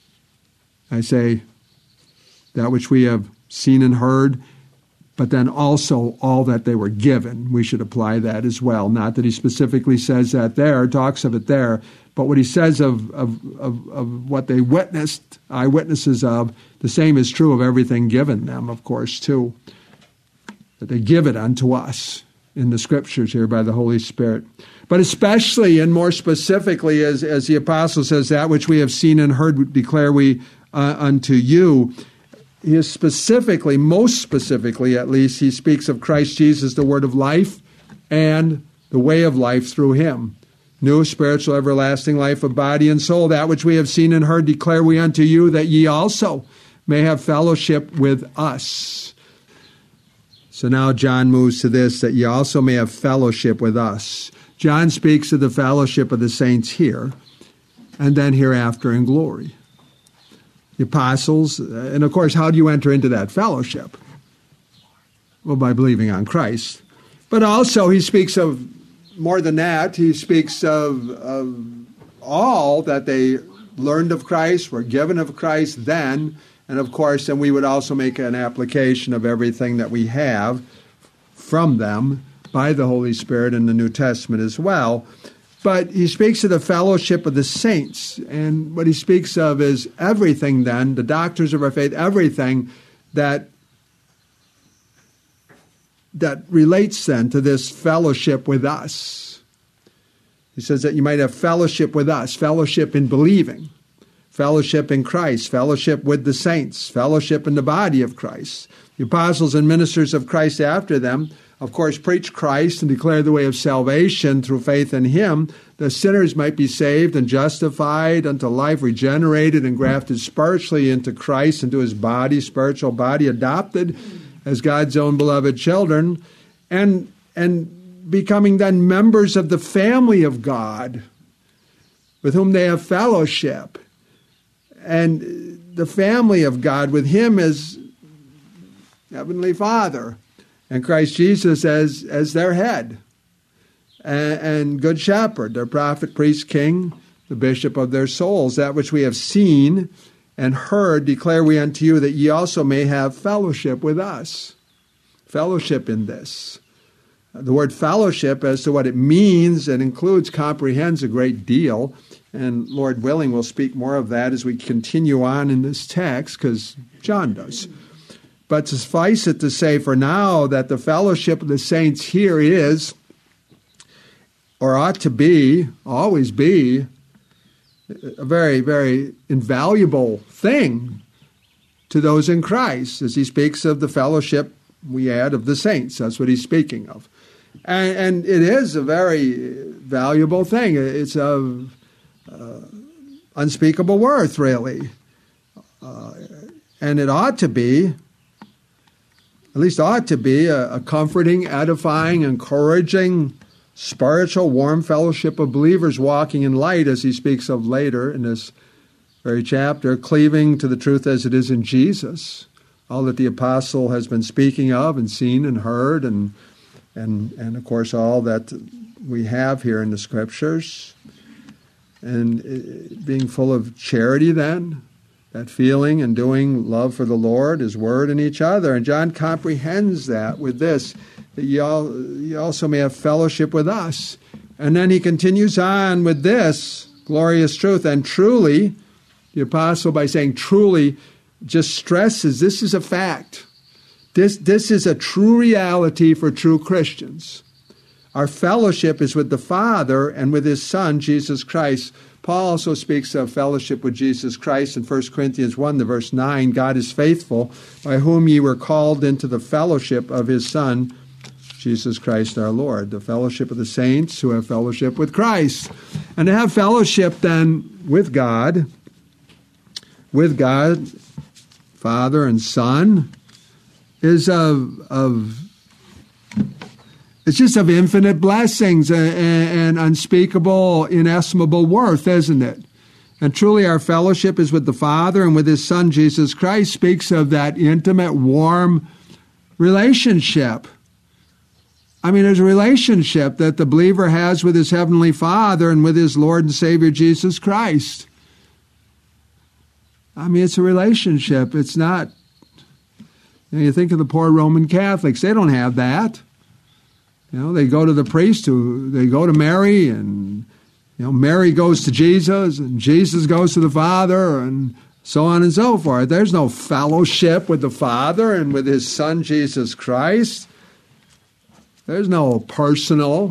I say, that which we have seen and heard, but then also all that they were given. We should apply that as well. Not that he specifically says that there, talks of it there, but what he says of what they witnessed, eyewitnesses of, the same is true of everything given them, of course, too. That they give it unto us in the Scriptures here by the Holy Spirit. But especially and more specifically, as the apostle says, that which we have seen and heard declare we unto you. He is specifically, most specifically at least, he speaks of Christ Jesus, the word of life, and the way of life through him. New spiritual everlasting life of body and soul, that which we have seen and heard declare we unto you, that ye also may have fellowship with us. So now John moves to this, that ye also may have fellowship with us. John speaks of the fellowship of the saints here, and then hereafter in glory. The apostles, and of course, how do you enter into that fellowship? Well, by believing on Christ. But also, he speaks of more than that. He speaks of all that they learned of Christ, were given of Christ then, and of course, then we would also make an application of everything that we have from them by the Holy Spirit in the New Testament as well. But he speaks of the fellowship of the saints, and what he speaks of is everything then, the doctrines of our faith, everything that relates then to this fellowship with us. He says that you might have fellowship with us, fellowship in believing, fellowship in Christ, fellowship with the saints, fellowship in the body of Christ. The apostles and ministers of Christ after them, of course, preach Christ and declare the way of salvation through faith in him. The sinners might be saved and justified unto life, regenerated and grafted spiritually into Christ, into his body, spiritual body, adopted as God's own beloved children, and becoming then members of the family of God with whom they have fellowship. And the family of God with him as Heavenly Father, and Christ Jesus as their head, and Good Shepherd, their prophet, priest, king, the bishop of their souls. That which we have seen and heard declare we unto you, that ye also may have fellowship with us. Fellowship in this. The word fellowship, as to what it means and includes, comprehends a great deal. And Lord willing, we'll speak more of that as we continue on in this text, because John does. But suffice it to say for now that the fellowship of the saints here is, or ought to be, always be, a very, very invaluable thing to those in Christ, as he speaks of the fellowship we add of the saints. That's what he's speaking of. And it is a very valuable thing. It's of unspeakable worth, really. And it ought to be, at least ought to be, a comforting, edifying, encouraging, spiritual, warm fellowship of believers walking in light, as he speaks of later in this very chapter, cleaving to the truth as it is in Jesus, all that the apostle has been speaking of and seen and heard, and of course all that we have here in the Scriptures, and being full of charity then, that feeling and doing love for the Lord, his word, and each other. And John comprehends that with this, that ye also may have fellowship with us. And then he continues on with this glorious truth. And truly, the apostle, by saying truly, just stresses this is a fact. This is a true reality for true Christians. Our fellowship is with the Father and with his Son, Jesus Christ. Paul also speaks of fellowship with Jesus Christ in 1 Corinthians 1, verse 9. God is faithful, by whom ye were called into the fellowship of his Son, Jesus Christ our Lord. The fellowship of the saints who have fellowship with Christ. And to have fellowship then with God, Father and Son, is it's just of infinite blessings and unspeakable, inestimable worth, isn't it? And truly our fellowship is with the Father and with his Son, Jesus Christ, speaks of that intimate, warm relationship. I mean, there's a relationship that the believer has with his Heavenly Father and with his Lord and Savior, Jesus Christ. I mean, it's a relationship. It's not, you think of the poor Roman Catholics. They don't have that. They go to the priest, they go to Mary, and Mary goes to Jesus, and Jesus goes to the Father, and so on and so forth. There's no fellowship with the Father and with his Son, Jesus Christ. There's no personal,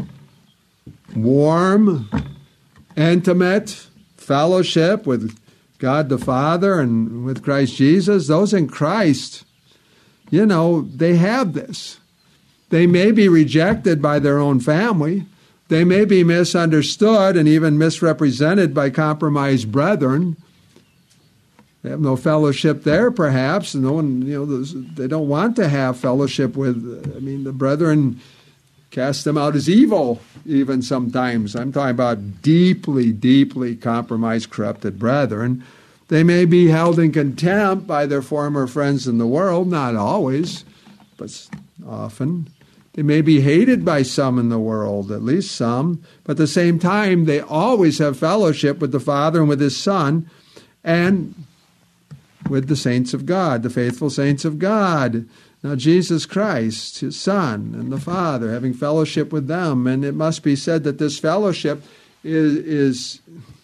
warm, intimate fellowship with God the Father and with Christ Jesus. Those in Christ, they have this. They may be rejected by their own family. They may be misunderstood and even misrepresented by compromised brethren. They have no fellowship there, perhaps. No one, they don't want to have fellowship with, the brethren cast them out as evil, even sometimes. I'm talking about deeply, deeply compromised, corrupted brethren. They may be held in contempt by their former friends in the world, not always, but often. They may be hated by some in the world, at least some, but at the same time, they always have fellowship with the Father and with His Son and with the saints of God, the faithful saints of God. Now, Jesus Christ, His Son, and the Father, having fellowship with them. And it must be said that this fellowship is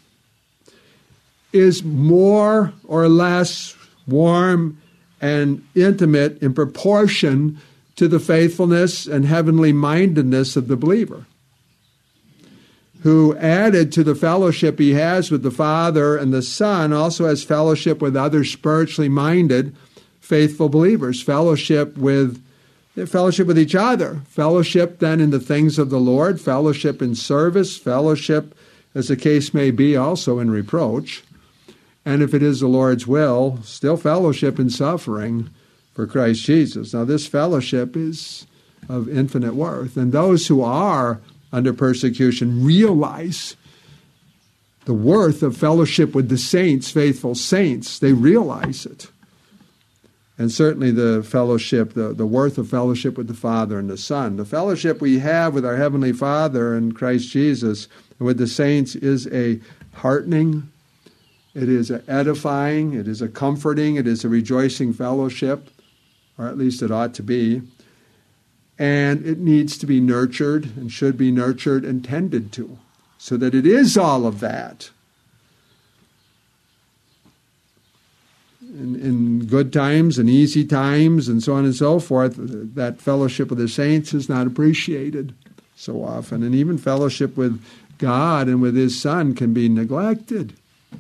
more or less warm and intimate in proportion to the faithfulness and heavenly mindedness of the believer, who added to the fellowship he has with the Father and the Son also has fellowship with other spiritually minded faithful believers, fellowship with each other, fellowship then in the things of the Lord, fellowship in service, fellowship, as the case may be, also in reproach, and if it is the Lord's will, still fellowship in suffering for Christ Jesus. Now, this fellowship is of infinite worth, and those who are under persecution realize the worth of fellowship with the saints, faithful saints. They realize it. And certainly the fellowship, the worth of fellowship with the Father and the Son. The fellowship we have with our Heavenly Father and Christ Jesus and with the saints is a heartening, it is a edifying, it is a comforting, it is a rejoicing fellowship, or at least it ought to be. And it needs to be nurtured and should be nurtured and tended to, so that it is all of that. In good times and easy times and so on and so forth, that fellowship with the saints is not appreciated so often. And even fellowship with God and with His Son can be neglected.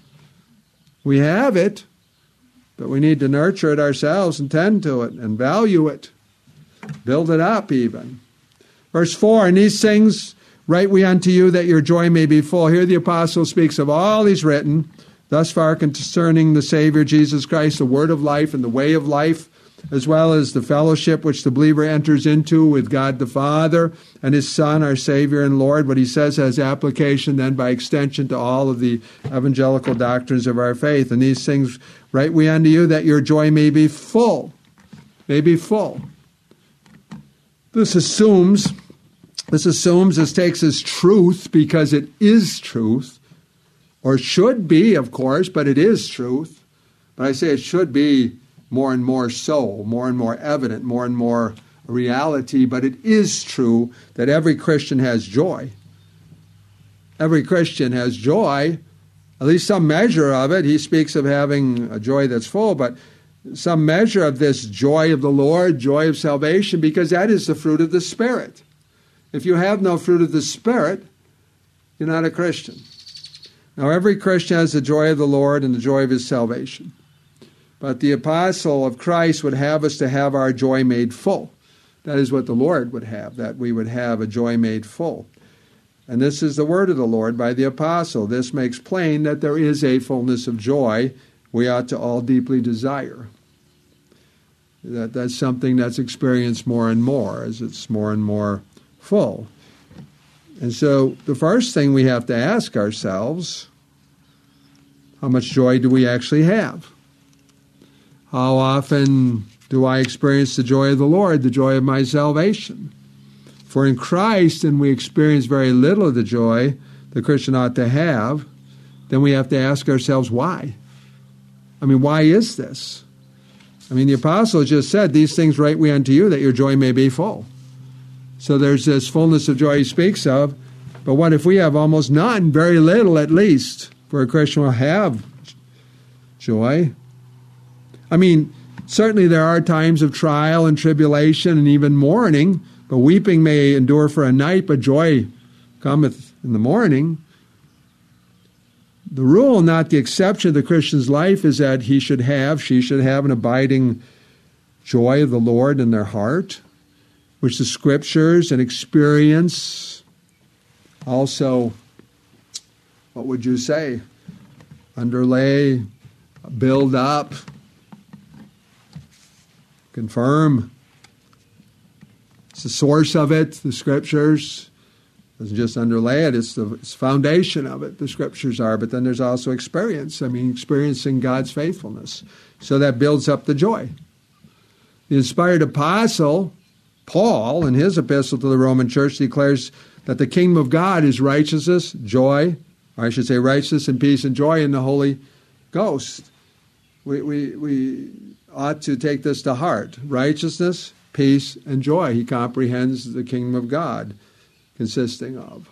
We have it, but we need to nurture it ourselves and tend to it and value it. Build it up even. Verse 4, and these things write we unto you that your joy may be full. Here the apostle speaks of all he's written thus far concerning the Savior Jesus Christ, the word of life and the way of life, as well as the fellowship which the believer enters into with God the Father and His Son, our Savior and Lord. What he says has application then by extension to all of the evangelical doctrines of our faith. And these things write we unto you that your joy may be full. May be full. This assumes, this takes as truth because it is truth, or should be, of course, but it is truth. But I say it should be more and more so, more and more evident, more and more reality, but it is true that every Christian has joy. Every Christian has joy, at least some measure of it. He speaks of having a joy that's full, but some measure of this joy of the Lord, joy of salvation, because that is the fruit of the Spirit. If you have no fruit of the Spirit, you're not a Christian. Now, every Christian has the joy of the Lord and the joy of His salvation. But the apostle of Christ would have us to have our joy made full. That is what the Lord would have, that we would have a joy made full. And this is the word of the Lord by the apostle. This makes plain that there is a fullness of joy we ought to all deeply desire. That's something that's experienced more and more as it's more and more full. And so the first thing we have to ask ourselves, how much joy do we actually have? How often do I experience the joy of the Lord, the joy of my salvation? For in Christ, and we experience very little of the joy the Christian ought to have, then we have to ask ourselves why. I mean, why is this? I mean, the apostle just said, these things write we unto you that your joy may be full. So there's this fullness of joy he speaks of. But what if we have almost none, very little at least, for a Christian will have joy? I mean, certainly there are times of trial and tribulation and even mourning, but weeping may endure for a night, but joy cometh in the morning. The rule, not the exception of the Christian's life, is that she should have an abiding joy of the Lord in their heart, which the Scriptures and experience also, what would you say, underlay, build up, confirm. It's the source of it, the Scriptures. It doesn't just underlay it, it's the foundation of it, the Scriptures are. But then there's also experience. Experiencing God's faithfulness. So that builds up the joy. The inspired apostle, Paul, in his epistle to the Roman church, declares that the kingdom of God is righteousness, joy, or I should say righteousness and peace and joy in the Holy Ghost. We ought to take this to heart. Righteousness, peace, and joy. He comprehends the kingdom of God consisting of.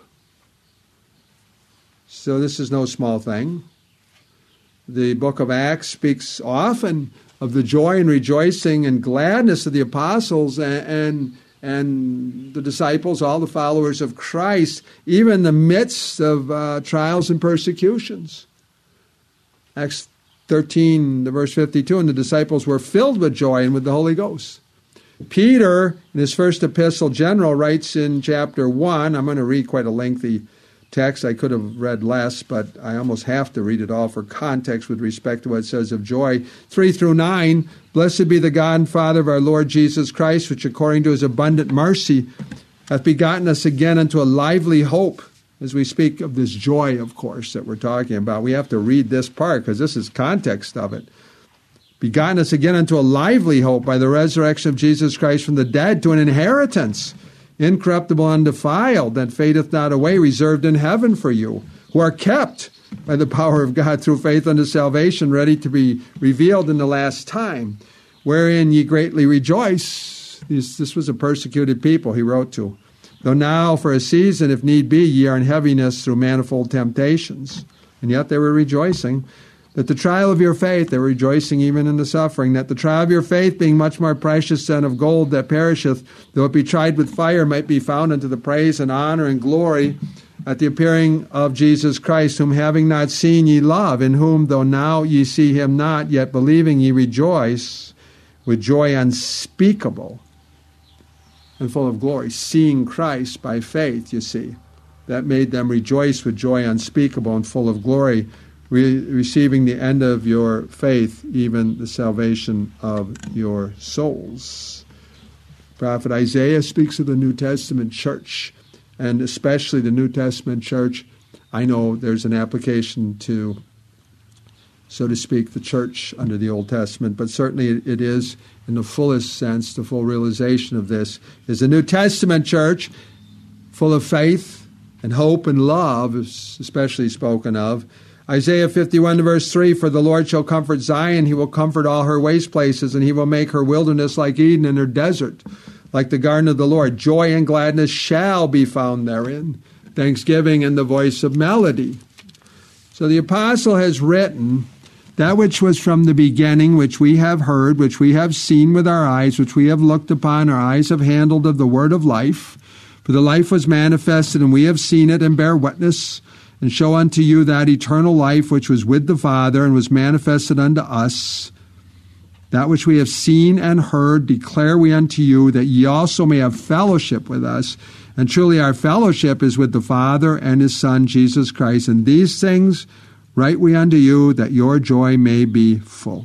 So this is no small thing. The book of Acts speaks often of the joy and rejoicing and gladness of the apostles and the disciples, all the followers of Christ, even in the midst of trials and persecutions. Acts 13, the verse 52, and the disciples were filled with joy and with the Holy Ghost. Peter, in his first epistle general, writes in chapter 1, I'm going to read quite a lengthy text. I could have read less, but I almost have to read it all for context with respect to what it says of joy. 3 through 9, blessed be the God and Father of our Lord Jesus Christ, which according to his abundant mercy hath begotten us again unto a lively hope. As we speak of this joy, of course, that we're talking about, we have to read this part because this is context of it. Begotten us again unto a lively hope by the resurrection of Jesus Christ from the dead to an inheritance, incorruptible, undefiled, that fadeth not away, reserved in heaven for you, who are kept by the power of God through faith unto salvation, ready to be revealed in the last time, wherein ye greatly rejoice. This was a persecuted people he wrote to. Though now for a season, if need be, ye are in heaviness through manifold temptations. And yet they were rejoicing. That the trial of your faith, they were rejoicing even in the suffering, that the trial of your faith, being much more precious than of gold that perisheth, though it be tried with fire, might be found unto the praise and honor and glory at the appearing of Jesus Christ, whom having not seen ye love, in whom though now ye see him not, yet believing ye rejoice with joy unspeakable and full of glory. Seeing Christ by faith, you see, that made them rejoice with joy unspeakable and full of glory, receiving the end of your faith, even the salvation of your souls. Prophet Isaiah speaks of the New Testament church, and especially the New Testament church. I know there's an application to, so to speak, the church under the Old Testament, but certainly it is, in the fullest sense, the full realization of this, is the New Testament church full of faith and hope and love, is especially spoken of. Isaiah 51 verse 3, for the Lord shall comfort Zion, he will comfort all her waste places, and he will make her wilderness like Eden and her desert like the garden of the Lord. Joy and gladness shall be found therein, thanksgiving and the voice of melody. So the apostle has written that which was from the beginning, which we have heard, which we have seen with our eyes, which we have looked upon, our eyes have handled of the word of life. For the life was manifested, and we have seen it and bear witness, and show unto you that eternal life which was with the Father and was manifested unto us. That which we have seen and heard declare we unto you, that ye also may have fellowship with us. And truly our fellowship is with the Father and his Son, Jesus Christ. And these things write we unto you, that your joy may be full.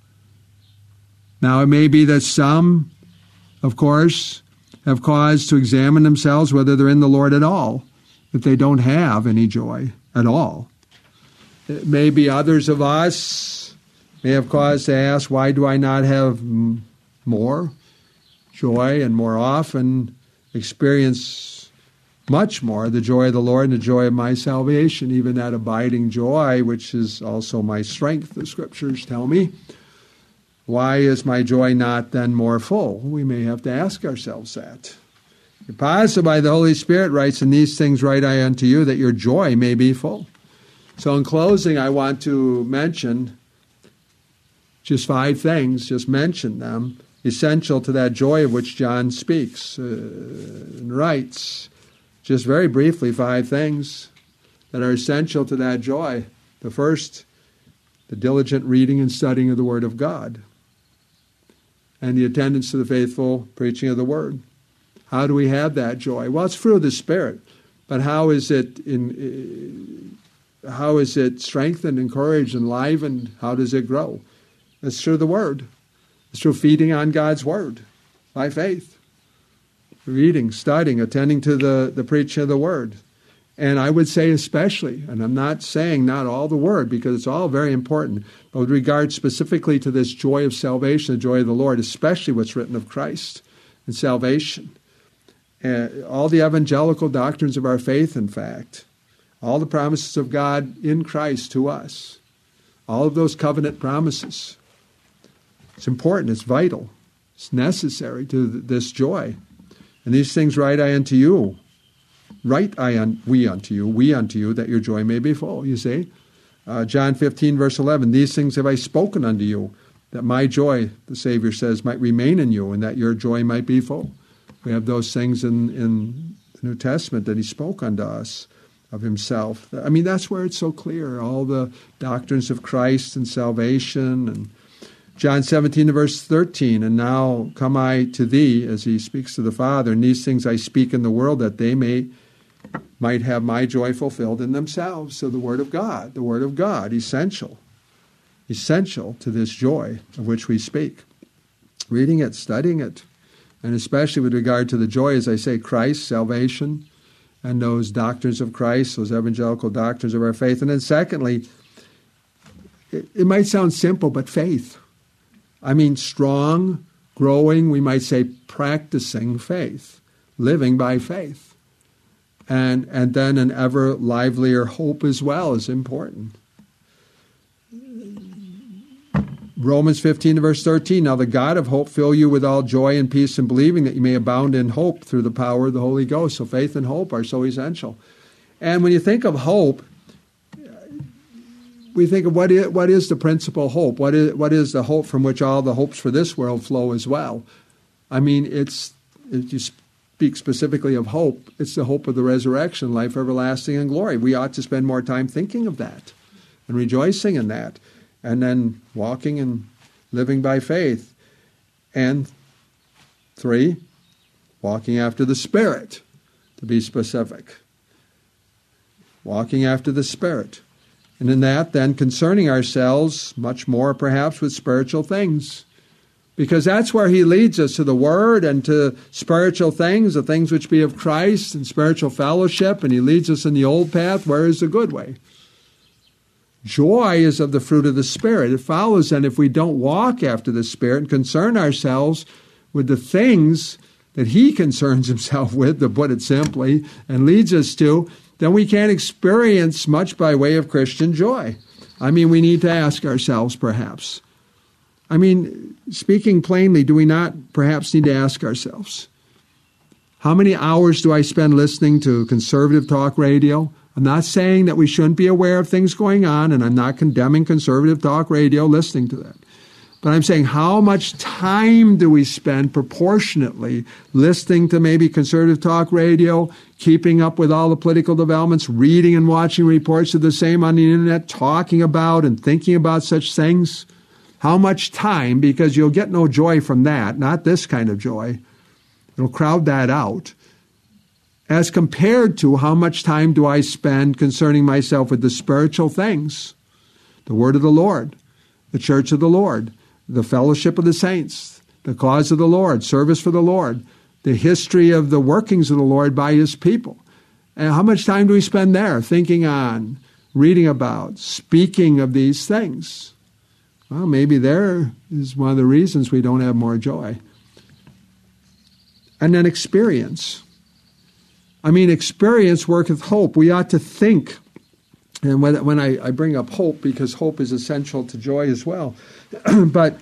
Now it may be that some, of course, have cause to examine themselves whether they're in the Lord at all, if they don't have any joy at all. It may be others of us may have cause to ask, why do I not have more joy and more often experience much more the joy of the Lord and the joy of my salvation, even that abiding joy, which is also my strength, the Scriptures tell me. Why is my joy not then more full? We may have to ask ourselves that. The apostle by the Holy Spirit writes, and these things write I unto you, that your joy may be full. So in closing, I want to mention just 5 things, just mention them, essential to that joy of which John speaks and writes. Just very briefly, 5 things that are essential to that joy. The first, the diligent reading and studying of the Word of God, and the attendance to the faithful preaching of the Word. How do we have that joy? Well, it's fruit of the Spirit, but how is it strengthened, encouraged, enlivened? How does it grow? It's through the Word. It's through feeding on God's Word by faith. reading, studying, attending to the preaching of the Word. And I would say especially, and I'm not saying not all the Word, because it's all very important, but with regard specifically to this joy of salvation, the joy of the Lord, especially what's written of Christ and salvation. All the evangelical doctrines of our faith, in fact, all the promises of God in Christ to us, all of those covenant promises. It's important, it's vital, it's necessary to this joy. And these things write I unto you, we unto you, that your joy may be full, you see. John 15, verse 11, these things have I spoken unto you, that my joy, the Savior says, might remain in you, and that your joy might be full. We have those things in the New Testament that he spoke unto us of himself. I mean, that's where it's so clear, all the doctrines of Christ and salvation. And John 17, verse 13, and now come I to thee, as he speaks to the Father, and these things I speak in the world, that they might have my joy fulfilled in themselves. So the Word of God, essential to this joy of which we speak. Reading it, studying it, and especially with regard to the joy, as I say, Christ, salvation, and those doctrines of Christ, those evangelical doctrines of our faith. And then secondly, it might sound simple, but faith. I mean, strong, growing, we might say practicing faith, living by faith. And then an ever livelier hope as well is important. Romans 15, verse 13, now the God of hope fill you with all joy and peace in believing, that you may abound in hope through the power of the Holy Ghost. So faith and hope are so essential. And when you think of hope, we think of what is the principal hope? What is the hope from which all the hopes for this world flow as well? I mean, if you speak specifically of hope, it's the hope of the resurrection, life everlasting and glory. We ought to spend more time thinking of that and rejoicing in that, and then walking and living by faith. And 3, walking after the Spirit, to be specific. Walking after the Spirit. And in that, then, concerning ourselves much more, perhaps, with spiritual things. Because that's where he leads us, to the Word and to spiritual things, the things which be of Christ and spiritual fellowship. And he leads us in the old path, where is the good way? Joy is of the fruit of the Spirit. It follows then, if we don't walk after the Spirit and concern ourselves with the things that he concerns himself with, to put it simply, and leads us to, then we can't experience much by way of Christian joy. I mean, we need to ask ourselves, perhaps. I mean, speaking plainly, do we not perhaps need to ask ourselves, how many hours do I spend listening to conservative talk radio? I'm not saying that we shouldn't be aware of things going on, and I'm not condemning conservative talk radio, listening to that. But I'm saying, how much time do we spend proportionately listening to maybe conservative talk radio, keeping up with all the political developments, reading and watching reports of the same on the internet, talking about and thinking about such things? How much time? Because you'll get no joy from that, not this kind of joy. It'll crowd that out. As compared to how much time do I spend concerning myself with the spiritual things, the Word of the Lord, the church of the Lord, the fellowship of the saints, the cause of the Lord, service for the Lord, the history of the workings of the Lord by his people. And how much time do we spend there, thinking on, reading about, speaking of these things? Well, maybe there is one of the reasons we don't have more joy. And then experience. I mean, experience worketh hope. We ought to think. And when I bring up hope, because hope is essential to joy as well. But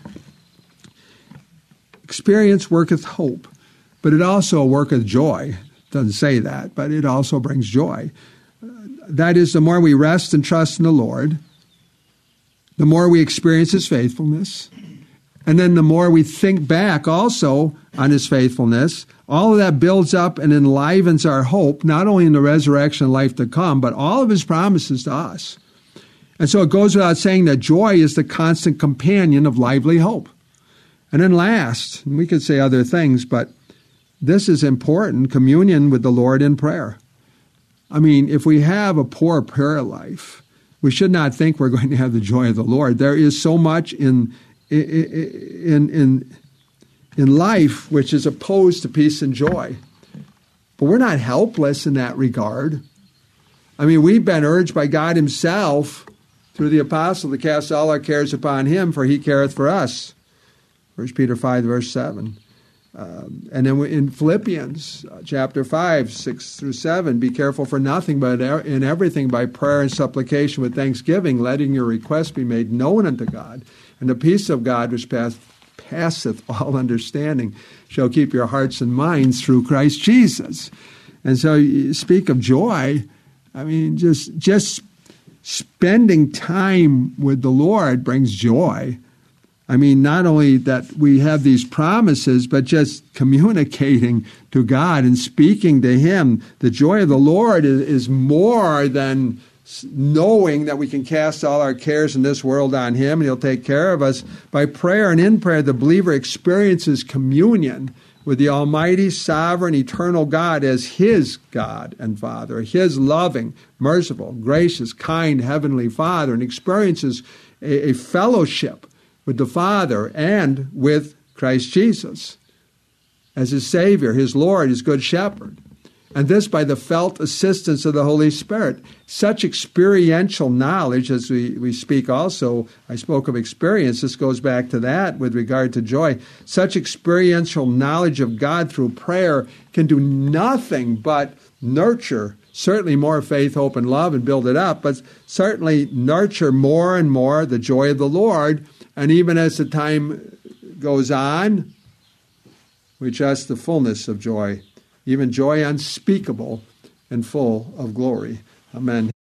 experience worketh hope. But it also worketh joy. It doesn't say that, but it also brings joy. That is, the more we rest and trust in the Lord, the more we experience his faithfulness. And then the more we think back also on his faithfulness, all of that builds up and enlivens our hope, not only in the resurrection and life to come, but all of his promises to us. And so it goes without saying that joy is the constant companion of lively hope. And then last, and we could say other things, but this is important, communion with the Lord in prayer. I mean, if we have a poor prayer life, we should not think we're going to have the joy of the Lord. There is so much in life which is opposed to peace and joy. But we're not helpless in that regard. I mean, we've been urged by God himself through the apostle to cast all our cares upon him, for he careth for us. 1 Peter 5, verse 7. And then in Philippians chapter 5, 6 through 7, be careful for nothing, but in everything by prayer and supplication with thanksgiving, letting your requests be made known unto God. And the peace of God, which passeth all understanding, shall keep your hearts and minds through Christ Jesus. And so you speak of joy. I mean, just spending time with the Lord brings joy. I mean, not only that we have these promises, but just communicating to God and speaking to him. The joy of the Lord is more than knowing that we can cast all our cares in this world on him and he'll take care of us. By prayer and in prayer, the believer experiences communion with the almighty, sovereign, eternal God as his God and Father, his loving, merciful, gracious, kind, heavenly Father, and experiences a fellowship with the Father and with Christ Jesus as his Savior, his Lord, his Good Shepherd. And this by the felt assistance of the Holy Spirit. Such experiential knowledge, as we speak also, I spoke of experience, this goes back to that with regard to joy. Such experiential knowledge of God through prayer can do nothing but nurture, certainly more faith, hope, and love and build it up, but certainly nurture more and more the joy of the Lord. And even as the time goes on, we trust the fullness of joy, even joy unspeakable and full of glory. Amen.